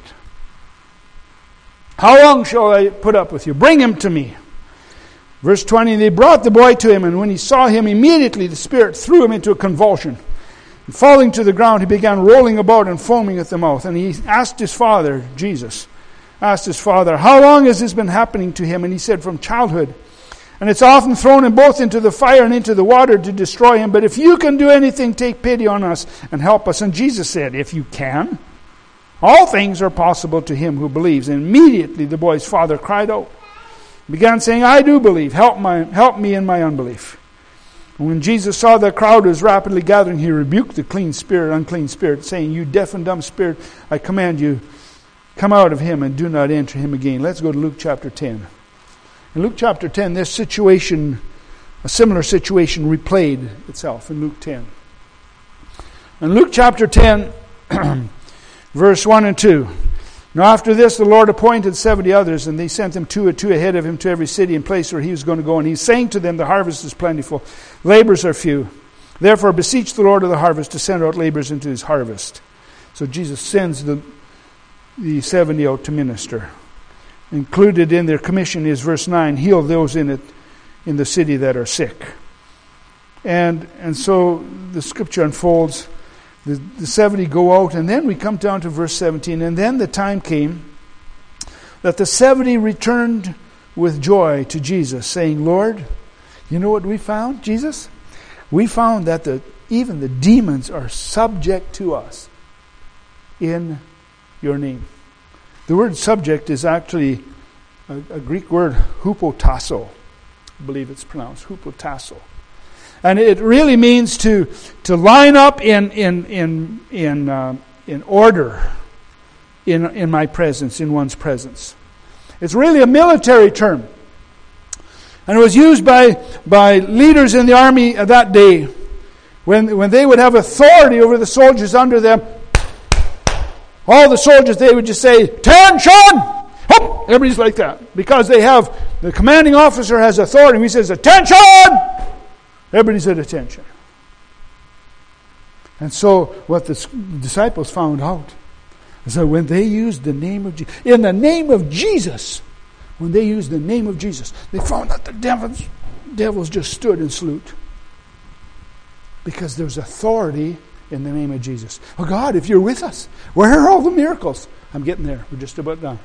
How long shall I put up with you? Bring him to me. Verse twenty, they brought the boy to him, and when he saw him, immediately the spirit threw him into a convulsion. And falling to the ground, he began rolling about and foaming at the mouth. And he asked his father, Jesus, asked his father, how long has this been happening to him? And he said, from childhood. And it's often thrown him both into the fire and into the water to destroy him. But if you can do anything, take pity on us and help us. And Jesus said, if you can, all things are possible to him who believes. And immediately the boy's father cried out, began saying, I do believe. Help my help me in my unbelief. And when Jesus saw the crowd was rapidly gathering, he rebuked the clean spirit, unclean spirit, saying, you deaf and dumb spirit, I command you, come out of him and do not enter him again. Let's go to Luke chapter ten. In Luke chapter ten, this situation, a similar situation replayed itself in Luke ten. In Luke chapter ten, verse one and two. Now after this, the Lord appointed seventy others, and they sent them two and two ahead of him to every city and place where he was going to go. And he's saying to them, the harvest is plentiful, labors are few. Therefore beseech the Lord of the harvest to send out laborers into his harvest. So Jesus sends the, the seventy out to minister. Included in their commission is verse nine, heal those in it in the city that are sick. And and so the scripture unfolds. The, the seventy go out, and then we come down to verse seventeen. And then the time came that the seventy returned with joy to Jesus, saying, Lord, you know what we found, Jesus? We found that the even the demons are subject to us in your name. The word subject is actually a, a Greek word, hupotasso. I believe it's pronounced hupotasso. And it really means to to line up in in in in uh, in order in in my presence, in one's presence. It's really a military term, and it was used by by leaders in the army of that day when when they would have authority over the soldiers under them. All the soldiers, they would just say, "Attention!" Hop! Everybody's like that because they have the commanding officer has authority. He says, "Attention!" Everybody's at attention. And so what the disciples found out is that when they used the name of Jesus, in the name of Jesus, when they used the name of Jesus, they found that the devils, devils just stood and salute. Because there's authority in the name of Jesus. Oh God, if you're with us, where are all the miracles? I'm getting there. We're just about done.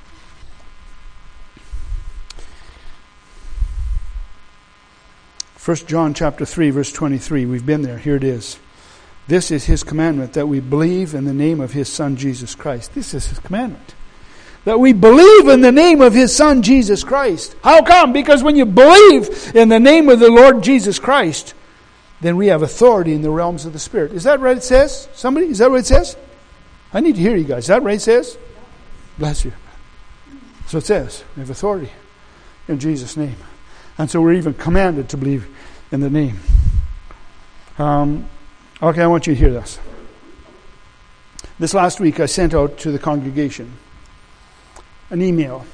First John chapter three, verse twenty-three. We've been there. Here it is. This is his commandment, that we believe in the name of his Son, Jesus Christ. This is his commandment. That we believe in the name of his Son, Jesus Christ. How come? Because when you believe in the name of the Lord Jesus Christ, then we have authority in the realms of the Spirit. Is that right it says? Somebody? Is that what it says? I need to hear you guys. Is that right it says? Bless you. So it says. We have authority in Jesus' name. And so we're even commanded to believe in the name. Um, okay, I want you to hear this. This last week I sent out to the congregation an email.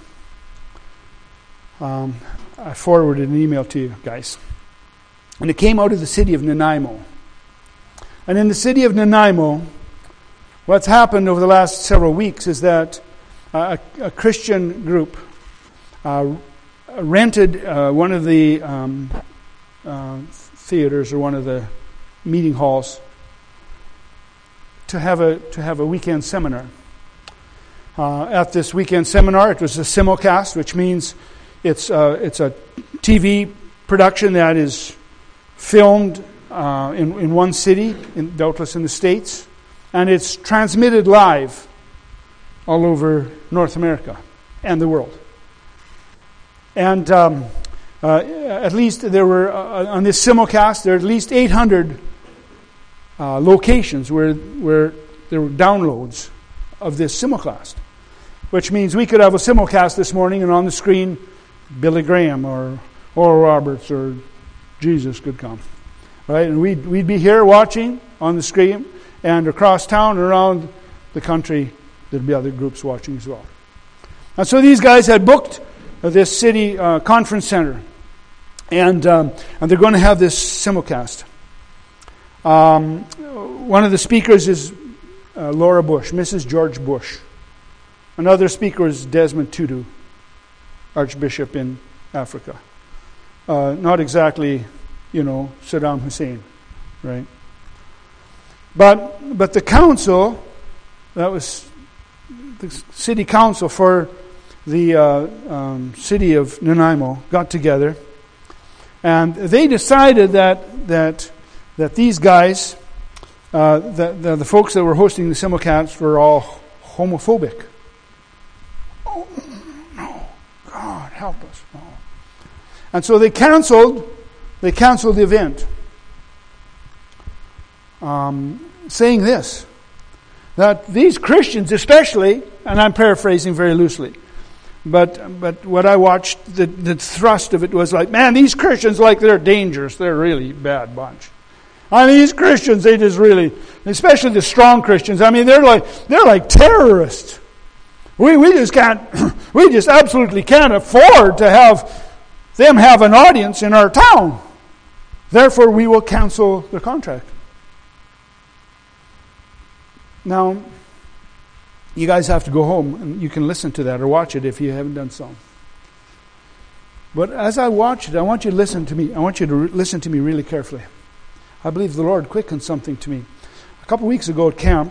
Um, I forwarded an email to you guys. And it came out of the city of Nanaimo. And in the city of Nanaimo, what's happened over the last several weeks is that a, a Christian group uh, rented uh, one of the um, uh, theaters or one of the meeting halls to have a to have a weekend seminar. Uh, at this weekend seminar, it was a simulcast, which means it's uh, it's a T V production that is filmed uh, in in one city, in, doubtless in the States, and it's transmitted live all over North America and the world. And um, uh, at least there were, uh, on this simulcast, there are at least eight hundred uh, locations where where there were downloads of this simulcast. Which means we could have a simulcast this morning and on the screen, Billy Graham or Oral Roberts or Jesus could come. Right? And we'd, we'd be here watching on the screen, and across town and around the country, there'd be other groups watching as well. And so these guys had booked this city uh, conference center, and um, and they're going to have this simulcast. Um, one of the speakers is uh, Laura Bush, Missus George Bush. Another speaker is Desmond Tutu, Archbishop in Africa. Uh, not exactly, you know, Saddam Hussein, right? But but the council, that was the city council for the uh, um, city of Nanaimo, got together, and they decided that that that these guys, uh, the, the the folks that were hosting the simulcast, were all homophobic. Oh no, God help us! No. And so they canceled. They canceled the event. Um, saying this, that these Christians especially, and I'm paraphrasing very loosely, but but what I watched, the, the thrust of it was like, man, these Christians, like, they're dangerous. They're a really bad bunch. I mean, these Christians, they just really, especially the strong Christians, I mean, they're like they're like terrorists. We we just can't, we just absolutely can't afford to have them have an audience in our town. Therefore, we will cancel the contract. Now, you guys have to go home and you can listen to that or watch it if you haven't done so. But as I watch it, I want you to listen to me. I want you to re- listen to me really carefully. I believe the Lord quickened something to me. A couple of weeks ago at camp,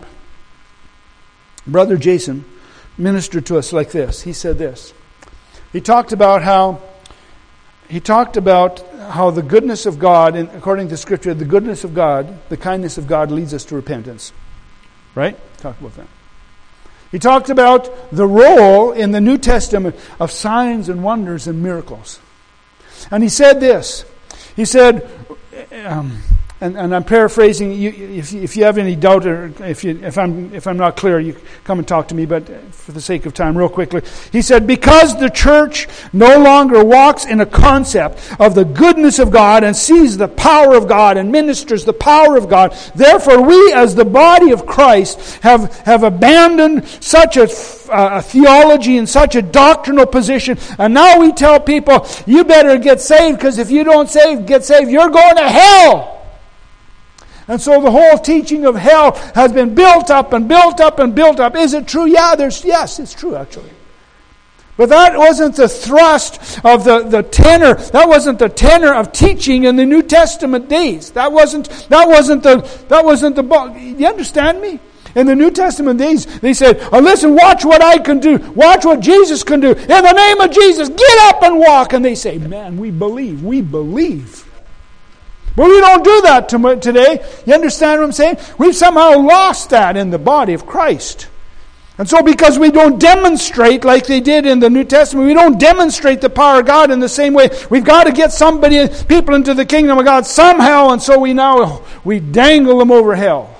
Brother Jason ministered to us like this. He said this. He talked about how he talked about how the goodness of God, and according to Scripture, the goodness of God, the kindness of God leads us to repentance. Right? Talk about that. He talked about the role in the New Testament of signs and wonders and miracles. And he said this. He said, um, and, and I'm paraphrasing. You, if, if you have any doubt, or if you, if I'm if I'm not clear, you come and talk to me. But for the sake of time, real quickly, he said, because the church no longer walks in a concept of the goodness of God and sees the power of God and ministers the power of God, therefore we, as the body of Christ, have have abandoned such a, a theology and such a doctrinal position, and now we tell people, you better get saved, because if you don't save, get saved, you're going to hell. And so the whole teaching of hell has been built up and built up and built up. Is it true? Yeah, there's yes, it's true actually. But that wasn't the thrust of the, the tenor. That wasn't the tenor of teaching in the New Testament days. That wasn't that wasn't the that wasn't the you understand me? In the New Testament days, they said, oh, listen, watch what I can do. Watch what Jesus can do. In the name of Jesus, get up and walk. And they say, man, we believe. We believe. But we don't do that today. You understand what I'm saying? We've somehow lost that in the body of Christ. And so because we don't demonstrate like they did in the New Testament, we don't demonstrate the power of God in the same way. We've got to get somebody, people into the kingdom of God somehow, and so we now, we dangle them over hell.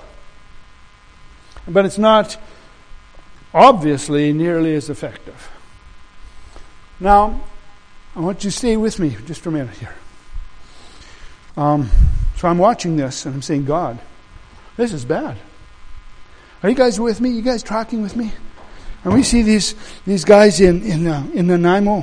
But it's not obviously nearly as effective. Now, I want you to stay with me just for a minute here. Um, so I'm watching this and I'm saying, God, this is bad. Are you guys with me? You guys tracking with me? And we see these these guys in in uh, in Nanaimo,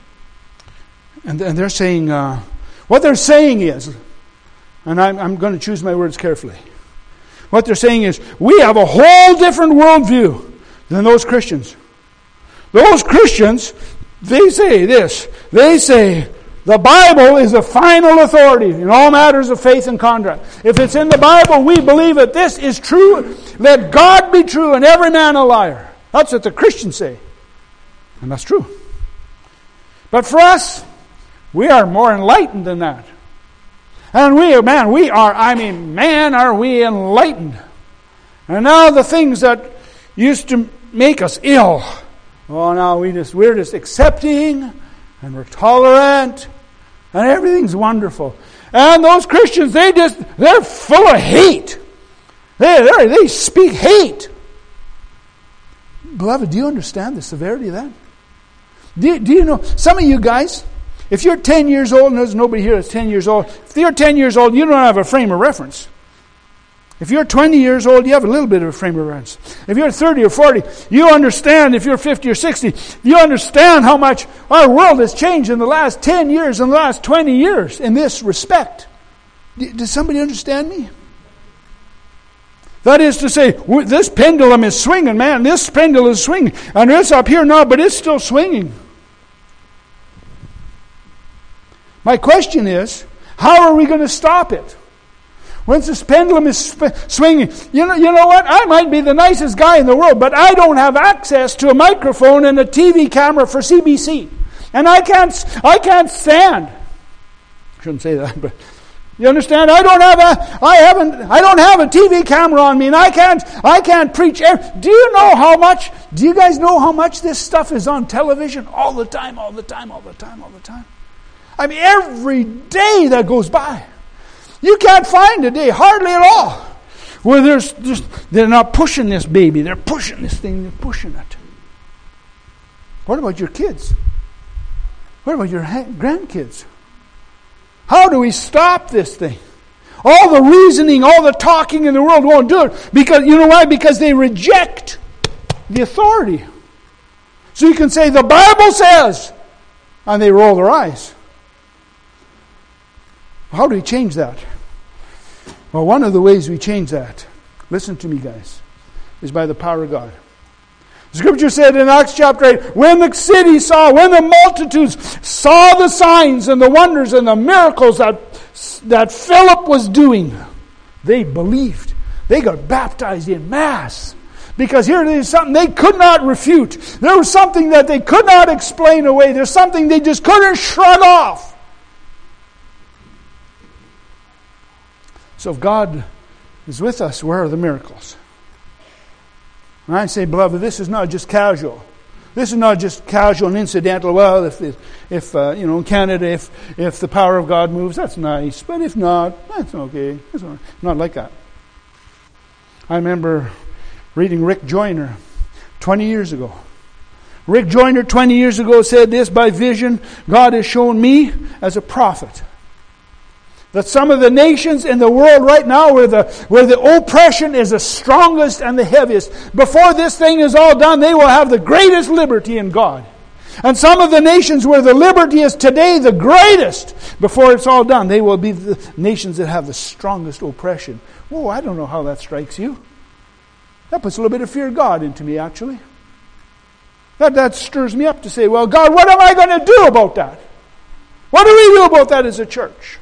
and and they're saying uh, what they're saying is, and I'm I'm going to choose my words carefully. What they're saying is, we have a whole different worldview than those Christians. Those Christians, they say this. They say, the Bible is the final authority in all matters of faith and conduct. If it's in the Bible, we believe it. This is true. Let God be true and every man a liar. That's what the Christians say. And that's true. But for us, we are more enlightened than that. And we, man, we are, I mean, man, are we enlightened. And now the things that used to make us ill, oh, now we just, we're just accepting and we're tolerant and everything's wonderful. And those Christians, they just, they're full of hate. They they speak hate. Beloved, do you understand the severity of that? Do, do you know, some of you guys, if you're ten years old, and there's nobody here that's ten years old, if you're ten years old, you don't have a frame of reference. If you're twenty years old, you have a little bit of a frame of reference. If you're thirty or forty, you understand. If you're fifty or sixty, you understand how much our world has changed in the last ten years, in the last twenty years, in this respect. Does somebody understand me? That is to say, this pendulum is swinging, man. This pendulum is swinging. And it's up here now, but it's still swinging. My question is, how are we going to stop it? Once this pendulum is sp- swinging, you know, you know what? I might be the nicest guy in the world, but I don't have access to a microphone and a T V camera for C B C. And I can't, I can't stand. I shouldn't say that, but... You understand? I don't have a, I haven't, I don't have a T V camera on me, and I can't, I can't preach. Do you know how much? Do you guys know how much this stuff is on television all the time, all the time, all the time, all the time? I mean, every day that goes by, you can't find a day, hardly at all, where there's just they're not pushing this baby, they're pushing this thing, they're pushing it. What about your kids? What about your grandkids? How do we stop this thing? All the reasoning, all the talking in the world won't do it. Because, you know why? Because they reject the authority. So you can say, the Bible says, and they roll their eyes. How do we change that? Well, one of the ways we change that, listen to me guys, is by the power of God. The Scripture said in Acts chapter eight, when the city saw, when the multitudes saw the signs and the wonders and the miracles that, that Philip was doing, they believed. They got baptized in mass. Because here is something they could not refute. There was something that they could not explain away. There's something they just couldn't shrug off. So if God is with us, where are the miracles? And I say, beloved, this is not just casual. This is not just casual and incidental. Well, if if uh, you know, in Canada, if if the power of God moves, that's nice. But if not, that's okay. It's not like that. I remember reading Rick Joyner twenty years ago. Rick Joyner twenty years ago said this: by vision, God has shown me as a prophet that some of the nations in the world right now where the where the oppression is the strongest and the heaviest, before this thing is all done, they will have the greatest liberty in God. And some of the nations where the liberty is today the greatest, before it's all done, they will be the nations that have the strongest oppression. Whoa, I don't know how that strikes you. That puts a little bit of fear of God into me, actually. That, that stirs me up to say, well, God, what am I going to do about that? What do we do about that as a church?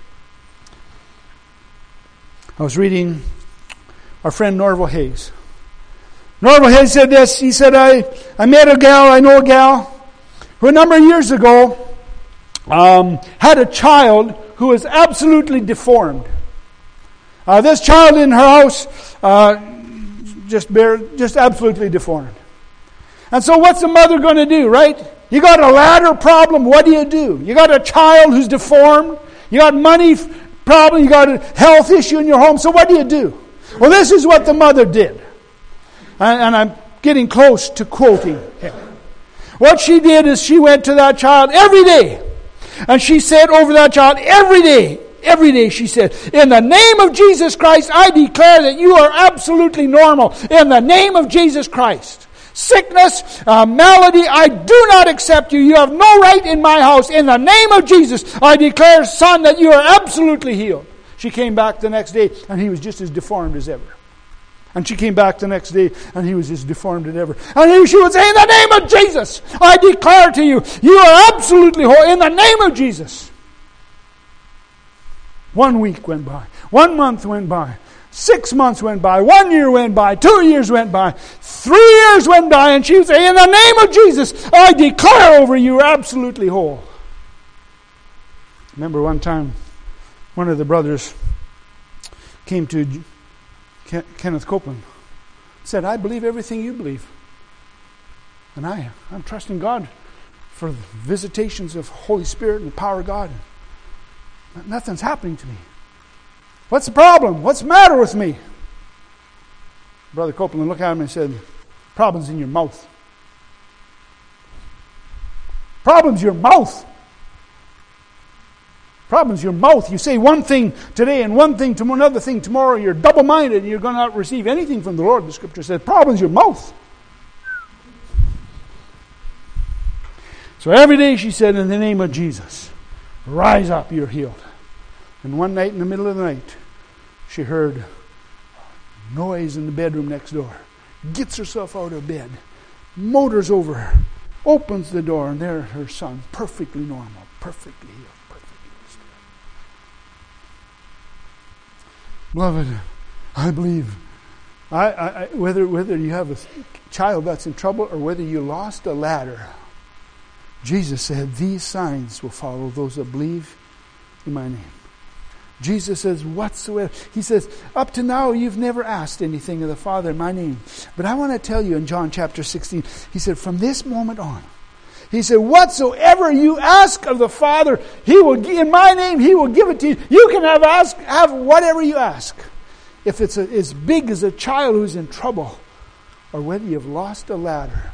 I was reading our friend Norval Hayes. Norval Hayes said this. He said, I, I met a gal, I know a gal, who a number of years ago um, had a child who was absolutely deformed. Uh, this child in her house, uh, just bare, just absolutely deformed. And so what's the mother going to do, right? You got a ladder problem, what do you do? You got a child who's deformed, you got money problem, you got a health issue in your home, so what do you do? Well, this is what the mother did. And, and I'm getting close to quoting him. What she did is she went to that child every day. And she said over that child every day, every day she said, in the name of Jesus Christ, I declare that you are absolutely normal. In the name of Jesus Christ. Sickness, uh, malady, I do not accept you. You have no right in my house. In the name of Jesus, I declare, son, that you are absolutely healed. She came back the next day, and he was just as deformed as ever. And she came back the next day, and he was as deformed as ever. And she would say, in the name of Jesus, I declare to you, you are absolutely whole. In the name of Jesus. One week went by. One month went by. Six months went by, one year went by, two years went by, three years went by, and she would say, in the name of Jesus, I declare over you absolutely whole. Remember one time, one of the brothers came to Ken- Kenneth Copeland, said, I believe everything you believe. And I, I'm trusting God for visitations of Holy Spirit and the power of God. Nothing's happening to me. What's the problem? What's the matter with me? Brother Copeland looked at him and said, problem's in your mouth. Problem's your mouth. Problem's your mouth. You say one thing today and one thing to another thing tomorrow. You're double-minded and you're going to not receive anything from the Lord. The Scripture says, problem's your mouth. So every day she said, in the name of Jesus, rise up, you're healed. And one night in the middle of the night, she heard Noise in the bedroom next door. Gets herself out of bed. Motors over. Opens the door, and there her son, perfectly normal, perfectly healed, perfectly restored. Beloved, I believe, I, I, I, whether whether you have a child that's in trouble or whether you lost a ladder, Jesus said, these signs will follow those that believe in my name. Jesus says, whatsoever. He says, up to now you've never asked anything of the Father in my name. But I want to tell you in John chapter sixteen, he said, from this moment on, he said, whatsoever you ask of the Father, He will in my name, He will give it to you. You can have ask, have whatever you ask. If it's a, as big as a child who's in trouble, or whether you've lost a ladder,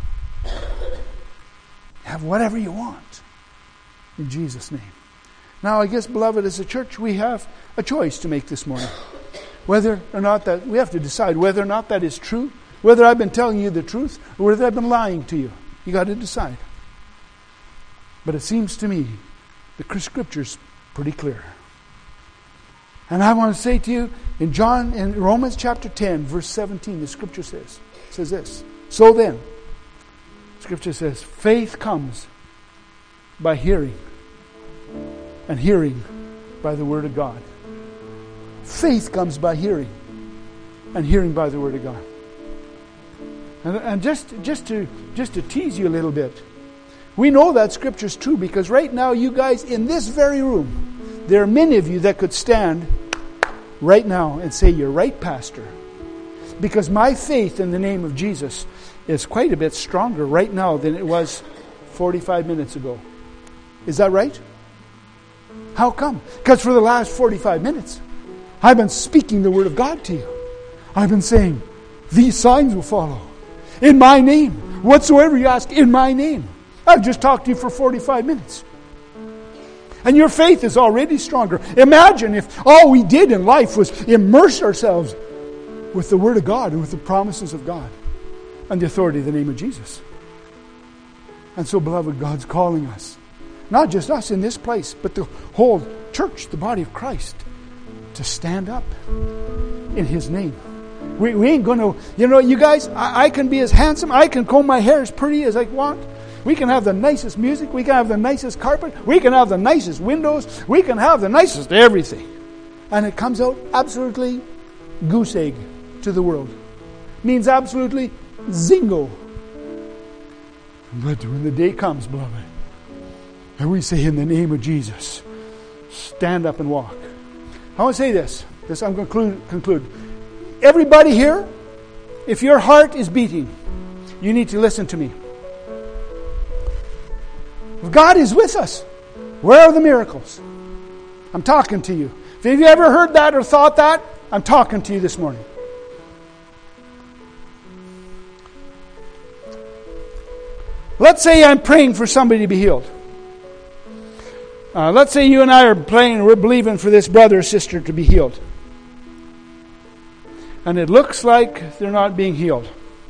have whatever you want in Jesus' name. Now, I guess, beloved, as a church, we have a choice to make this morning. Whether or not that, we have to decide whether or not that is true, whether I've been telling you the truth, or whether I've been lying to you. You got to decide. But it seems to me the Scripture's pretty clear. And I want to say to you, in John, in Romans chapter ten, verse seventeen, the Scripture says, says this. So then, Scripture says, faith comes by hearing, and hearing by the Word of God. Faith comes by hearing, and hearing by the Word of God. And, and just, just to just to tease you a little bit, we know that Scripture's true because right now, you guys in this very room, there are many of you that could stand right now and say, you're right, Pastor. Because my faith in the name of Jesus is quite a bit stronger right now than it was forty-five minutes ago. Is that right? How come? Because for the last forty-five minutes, I've been speaking the Word of God to you. I've been saying, these signs will follow. In my name. Whatsoever you ask, in my name. I've just talked to you for forty-five minutes. And your faith is already stronger. Imagine if all we did in life was immerse ourselves with the Word of God and with the promises of God and the authority of the name of Jesus. And so, beloved, God's calling us. Not just us in this place, but the whole church, the body of Christ, to stand up in His name. We, we ain't going to, you know, you guys, I, I can be as handsome, I can comb my hair as pretty as I want. We can have the nicest music, we can have the nicest carpet, we can have the nicest windows, we can have the nicest everything. And it comes out absolutely goose egg to the world. Means absolutely zingo. But when the day comes, beloved, and we say in the name of Jesus, stand up and walk. I want to say this. This I'm going to conclude, conclude. Everybody here, if your heart is beating, you need to listen to me. If God is with us, where are the miracles? I'm talking to you. If you've ever heard that or thought that, I'm talking to you this morning. Let's say I'm praying for somebody to be healed. Uh, let's say you and I are praying and we're believing for this brother or sister to be healed. And it looks like they're not being healed.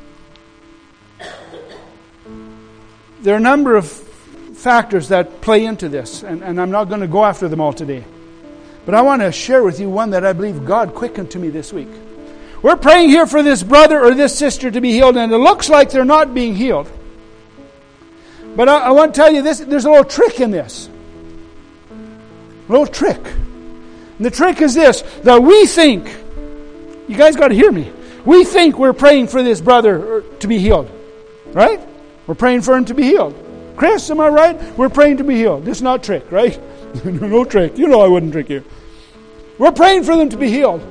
There are a number of factors that play into this, and, and I'm not going to go after them all today. But I want to share with you one that I believe God quickened to me this week. We're praying here for this brother or this sister to be healed, and it looks like they're not being healed. But I, I want to tell you this, there's a little trick in this. A little trick. And the trick is this, that we think, you guys got to hear me, we think we're praying for this brother to be healed. Right? We're praying for him to be healed. Chris, am I right? We're praying to be healed. This is not trick, right? No trick. You know I wouldn't trick you. We're praying for them to be healed.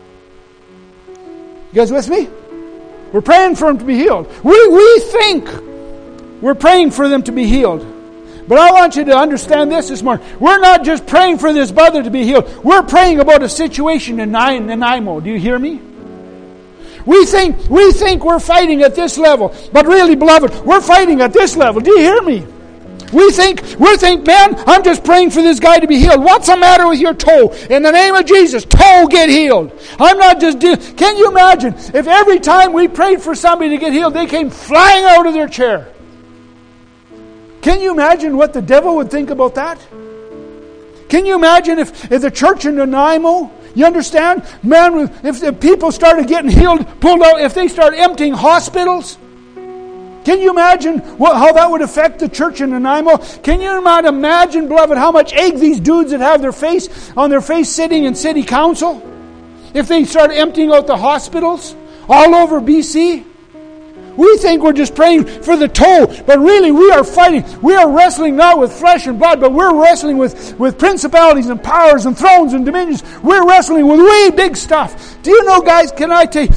You guys with me? We're praying for them to be healed. We, we think we're praying for them to be healed. But I want you to understand this this morning. We're not just praying for this brother to be healed. We're praying about a situation in Nanaimo. Do you hear me? We think, we think we're fighting at this level. But really, beloved, we're fighting at this level. Do you hear me? We think, we think, man, I'm just praying for this guy to be healed. What's the matter with your toe? In the name of Jesus, toe get healed. I'm not just, do- can you imagine if every time we prayed for somebody to get healed, they came flying out of their chair? Can you imagine what the devil would think about that? Can you imagine if, if the church in Nanaimo, You understand? Man, if the people started getting healed, pulled out, if they start emptying hospitals, can you imagine what, how that would affect the church in Nanaimo? Can you not imagine, beloved, how much egg these dudes that have their face on their face sitting in city council? If they start emptying out the hospitals all over B C? We think we're just praying for the toe, but really we are fighting. We are wrestling not with flesh and blood, but we're wrestling with, with principalities and powers and thrones and dominions. We're wrestling with way big stuff. Do you know, guys, can I tell you,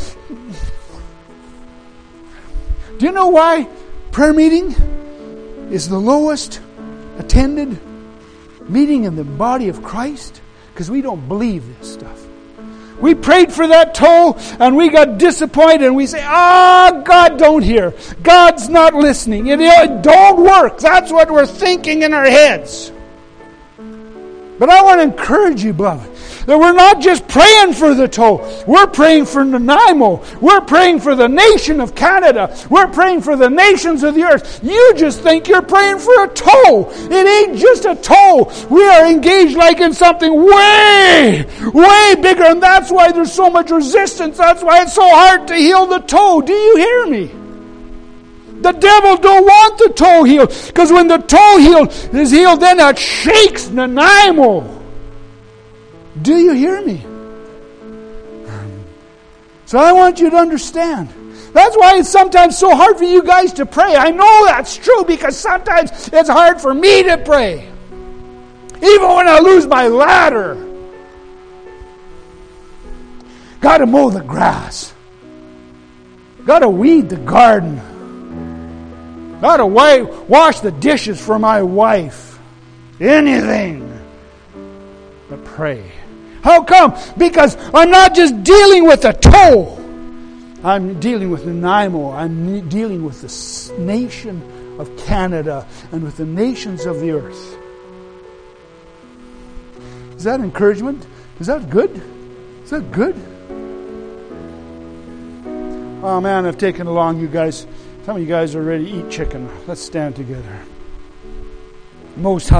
do you know why prayer meeting is the lowest attended meeting in the body of Christ? Because we don't believe this stuff. We prayed for that toe and we got disappointed and we say, ah, God don't hear. God's not listening. It, it don't work. That's what we're thinking in our heads. But I want to encourage you, beloved, that we're not just praying for the toe. We're praying for Nanaimo. We're praying for the nation of Canada. We're praying for the nations of the earth. You just think you're praying for a toe. It ain't just a toe. We are engaged like in something way, way bigger. And that's why there's so much resistance. That's why it's so hard to heal the toe. Do you hear me? The devil don't want the toe healed. Because when the toe healed is healed, then it shakes Nanaimo. Do you hear me? So I want you to understand. That's why it's sometimes so hard for you guys to pray. I know that's true because sometimes it's hard for me to pray. Even when I lose my ladder. Got to mow the grass. Got to weed the garden. Got to wash the dishes for my wife. Anything but pray. How come? Because I'm not just dealing with a toe. I'm dealing with Nanaimo. I'm dealing with the nation of Canada and with the nations of the earth. Is that encouragement? Is that good? Is that good? Oh man, I've taken along you guys. Some of you guys are ready to eat chicken. Let's stand together. Most High